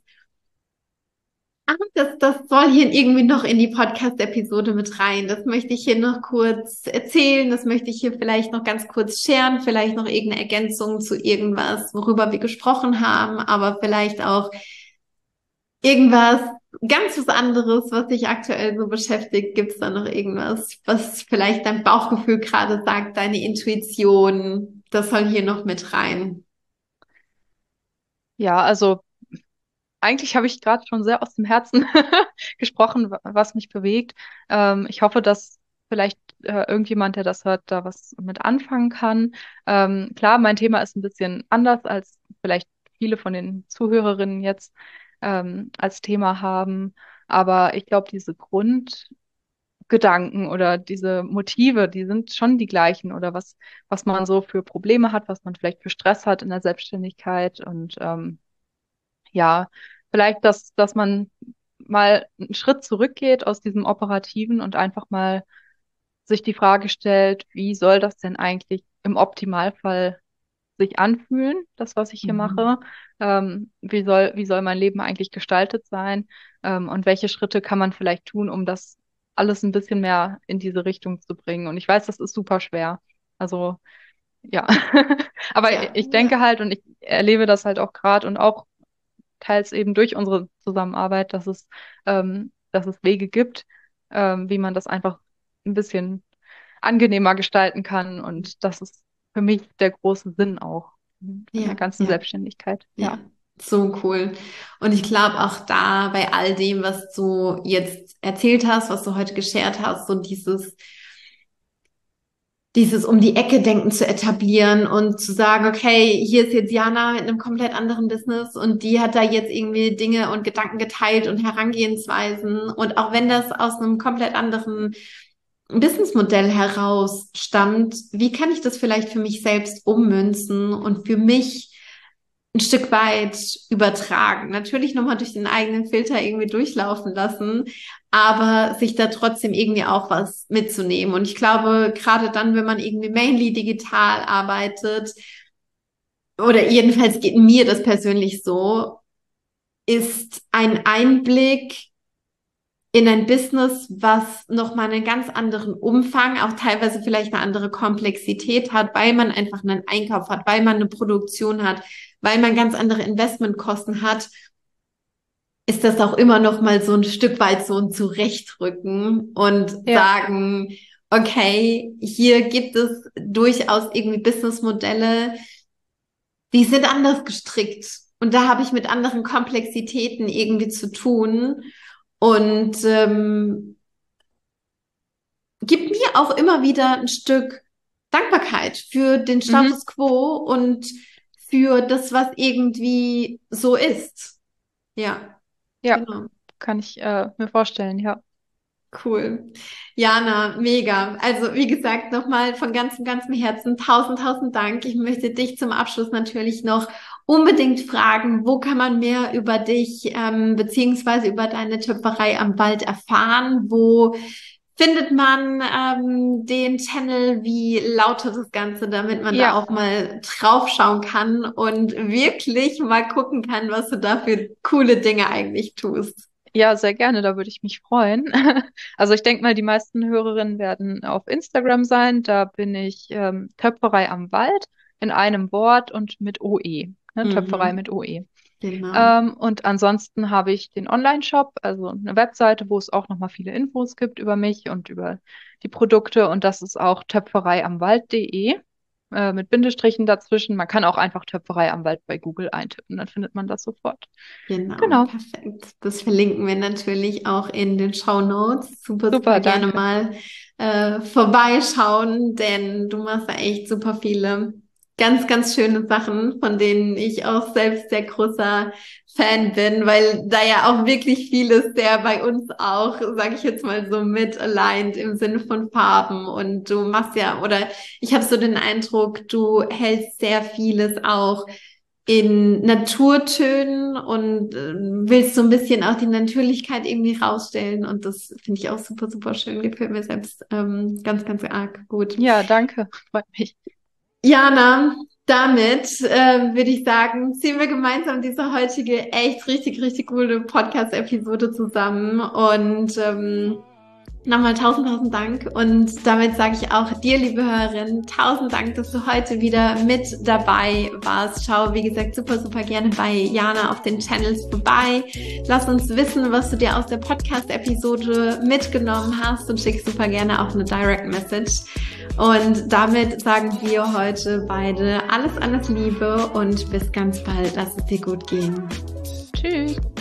das soll hier irgendwie noch in die Podcast-Episode mit rein. Das möchte ich hier noch kurz erzählen. Das möchte ich hier vielleicht noch ganz kurz sharen. Vielleicht noch irgendeine Ergänzung zu irgendwas, worüber wir gesprochen haben, aber vielleicht auch irgendwas ganz was anderes, was dich aktuell so beschäftigt? Gibt es da noch irgendwas, was vielleicht dein Bauchgefühl gerade sagt, deine Intuition? Das soll hier noch mit rein. ja, also eigentlich habe ich gerade schon sehr aus dem Herzen gesprochen, was mich bewegt. Ich hoffe, dass vielleicht irgendjemand, der das hört, da was mit anfangen kann. Klar, mein Thema ist ein bisschen anders, als vielleicht viele von den Zuhörerinnen jetzt als Thema haben. Aber ich glaube, diese Grundgedanken oder diese Motive, die sind schon die gleichen oder was man so für Probleme hat, was man vielleicht für Stress hat in der Selbstständigkeit und ja, vielleicht, dass man mal einen Schritt zurückgeht aus diesem Operativen und einfach mal sich die Frage stellt, wie soll das denn eigentlich im Optimalfall sich anfühlen, das, was ich hier mache? Mhm. Wie soll mein Leben eigentlich gestaltet sein? Und welche Schritte kann man vielleicht tun, um das alles ein bisschen mehr in diese Richtung zu bringen? Und ich weiß, das ist super schwer. Also, ja. Ja, Aber ich ja, denke halt und ich erlebe das halt auch gerade und auch teils eben durch unsere Zusammenarbeit, dass es Wege gibt, wie man das einfach ein bisschen angenehmer gestalten kann. Und das ist für mich der große Sinn auch an der ja, ganzen ja, Selbstständigkeit. ja. Ja, So cool. Und ich glaube auch da bei all dem, was du jetzt erzählt hast, was du heute geshared hast, so dieses um die Ecke denken zu etablieren und zu sagen, okay, hier ist jetzt Jana mit einem komplett anderen Business und die hat da jetzt irgendwie Dinge und Gedanken geteilt und Herangehensweisen. Und auch wenn das aus einem komplett anderen Businessmodell heraus stammt, wie kann ich das vielleicht für mich selbst ummünzen und für mich ein Stück weit übertragen? Natürlich nochmal durch den eigenen Filter irgendwie durchlaufen lassen, aber sich da trotzdem irgendwie auch was mitzunehmen. Und ich glaube, gerade dann, wenn man irgendwie mainly digital arbeitet, oder jedenfalls geht mir das persönlich so, ist ein Einblick in ein Business, was nochmal einen ganz anderen Umfang, auch teilweise vielleicht eine andere Komplexität hat, weil man einfach einen Einkauf hat, weil man eine Produktion hat, weil man ganz andere Investmentkosten hat, ist das auch immer noch mal so ein Stück weit so ein Zurechtrücken und sagen, okay, hier gibt es durchaus irgendwie Businessmodelle, die sind anders gestrickt. Und da habe ich mit anderen Komplexitäten irgendwie zu tun. Und gibt mir auch immer wieder ein Stück Dankbarkeit für den Status quo und für das, was irgendwie so ist. Ja. Ja, Genau. kann ich mir vorstellen, ja. Cool. Jana, mega. Also wie gesagt, nochmal von ganzem Herzen tausend Dank. Ich möchte dich zum Abschluss natürlich noch unbedingt fragen, wo kann man mehr über dich beziehungsweise über deine Töpferei am Wald erfahren? Wo findet man den Channel? Wie lautet das Ganze, damit man da auch mal draufschauen kann und wirklich mal gucken kann, was du da für coole Dinge eigentlich tust? Ja, sehr gerne, da würde ich mich freuen. Also ich denke mal, die meisten Hörerinnen werden auf Instagram sein. Da bin ich Töpferei am Wald in einem Wort und mit OE. Ne? Töpferei mit OE. Genau. Und ansonsten habe ich den Online-Shop, also eine Webseite, wo es auch nochmal viele Infos gibt über mich und über die Produkte. Und das ist auch töpfereiamwald.de mit Bindestrichen dazwischen. Man kann auch einfach Töpferei am Wald bei Google eintippen, dann findet man das sofort. Genau, Genau. perfekt. Das verlinken wir natürlich auch in den Shownotes. Super gerne Danke. mal vorbeischauen, denn du machst da echt super viele ganz schöne Sachen, von denen ich auch selbst sehr großer Fan bin, weil da ja auch wirklich vieles der bei uns auch, sage ich jetzt mal so, mit aligned im Sinne von Farben. Und du machst ja, oder ich habe so den Eindruck, du hältst sehr vieles auch in Naturtönen und willst so ein bisschen auch die Natürlichkeit irgendwie rausstellen. Und das finde ich auch super schön. Gefällt mir selbst ganz arg gut. Ja, danke. Freut mich. Jana, damit würde ich sagen, ziehen wir gemeinsam diese heutige echt richtig coole Podcast-Episode zusammen. Und nochmal tausend Dank und damit sage ich auch dir, liebe Hörerin, tausend Dank, dass du heute wieder mit dabei warst. Schau, wie gesagt, super gerne bei Jana auf den Channels vorbei. Lass uns wissen, was du dir aus der Podcast-Episode mitgenommen hast und schick super gerne auch eine Direct Message. Und damit sagen wir heute beide alles Liebe und bis ganz bald. Lass es dir gut gehen. Tschüss.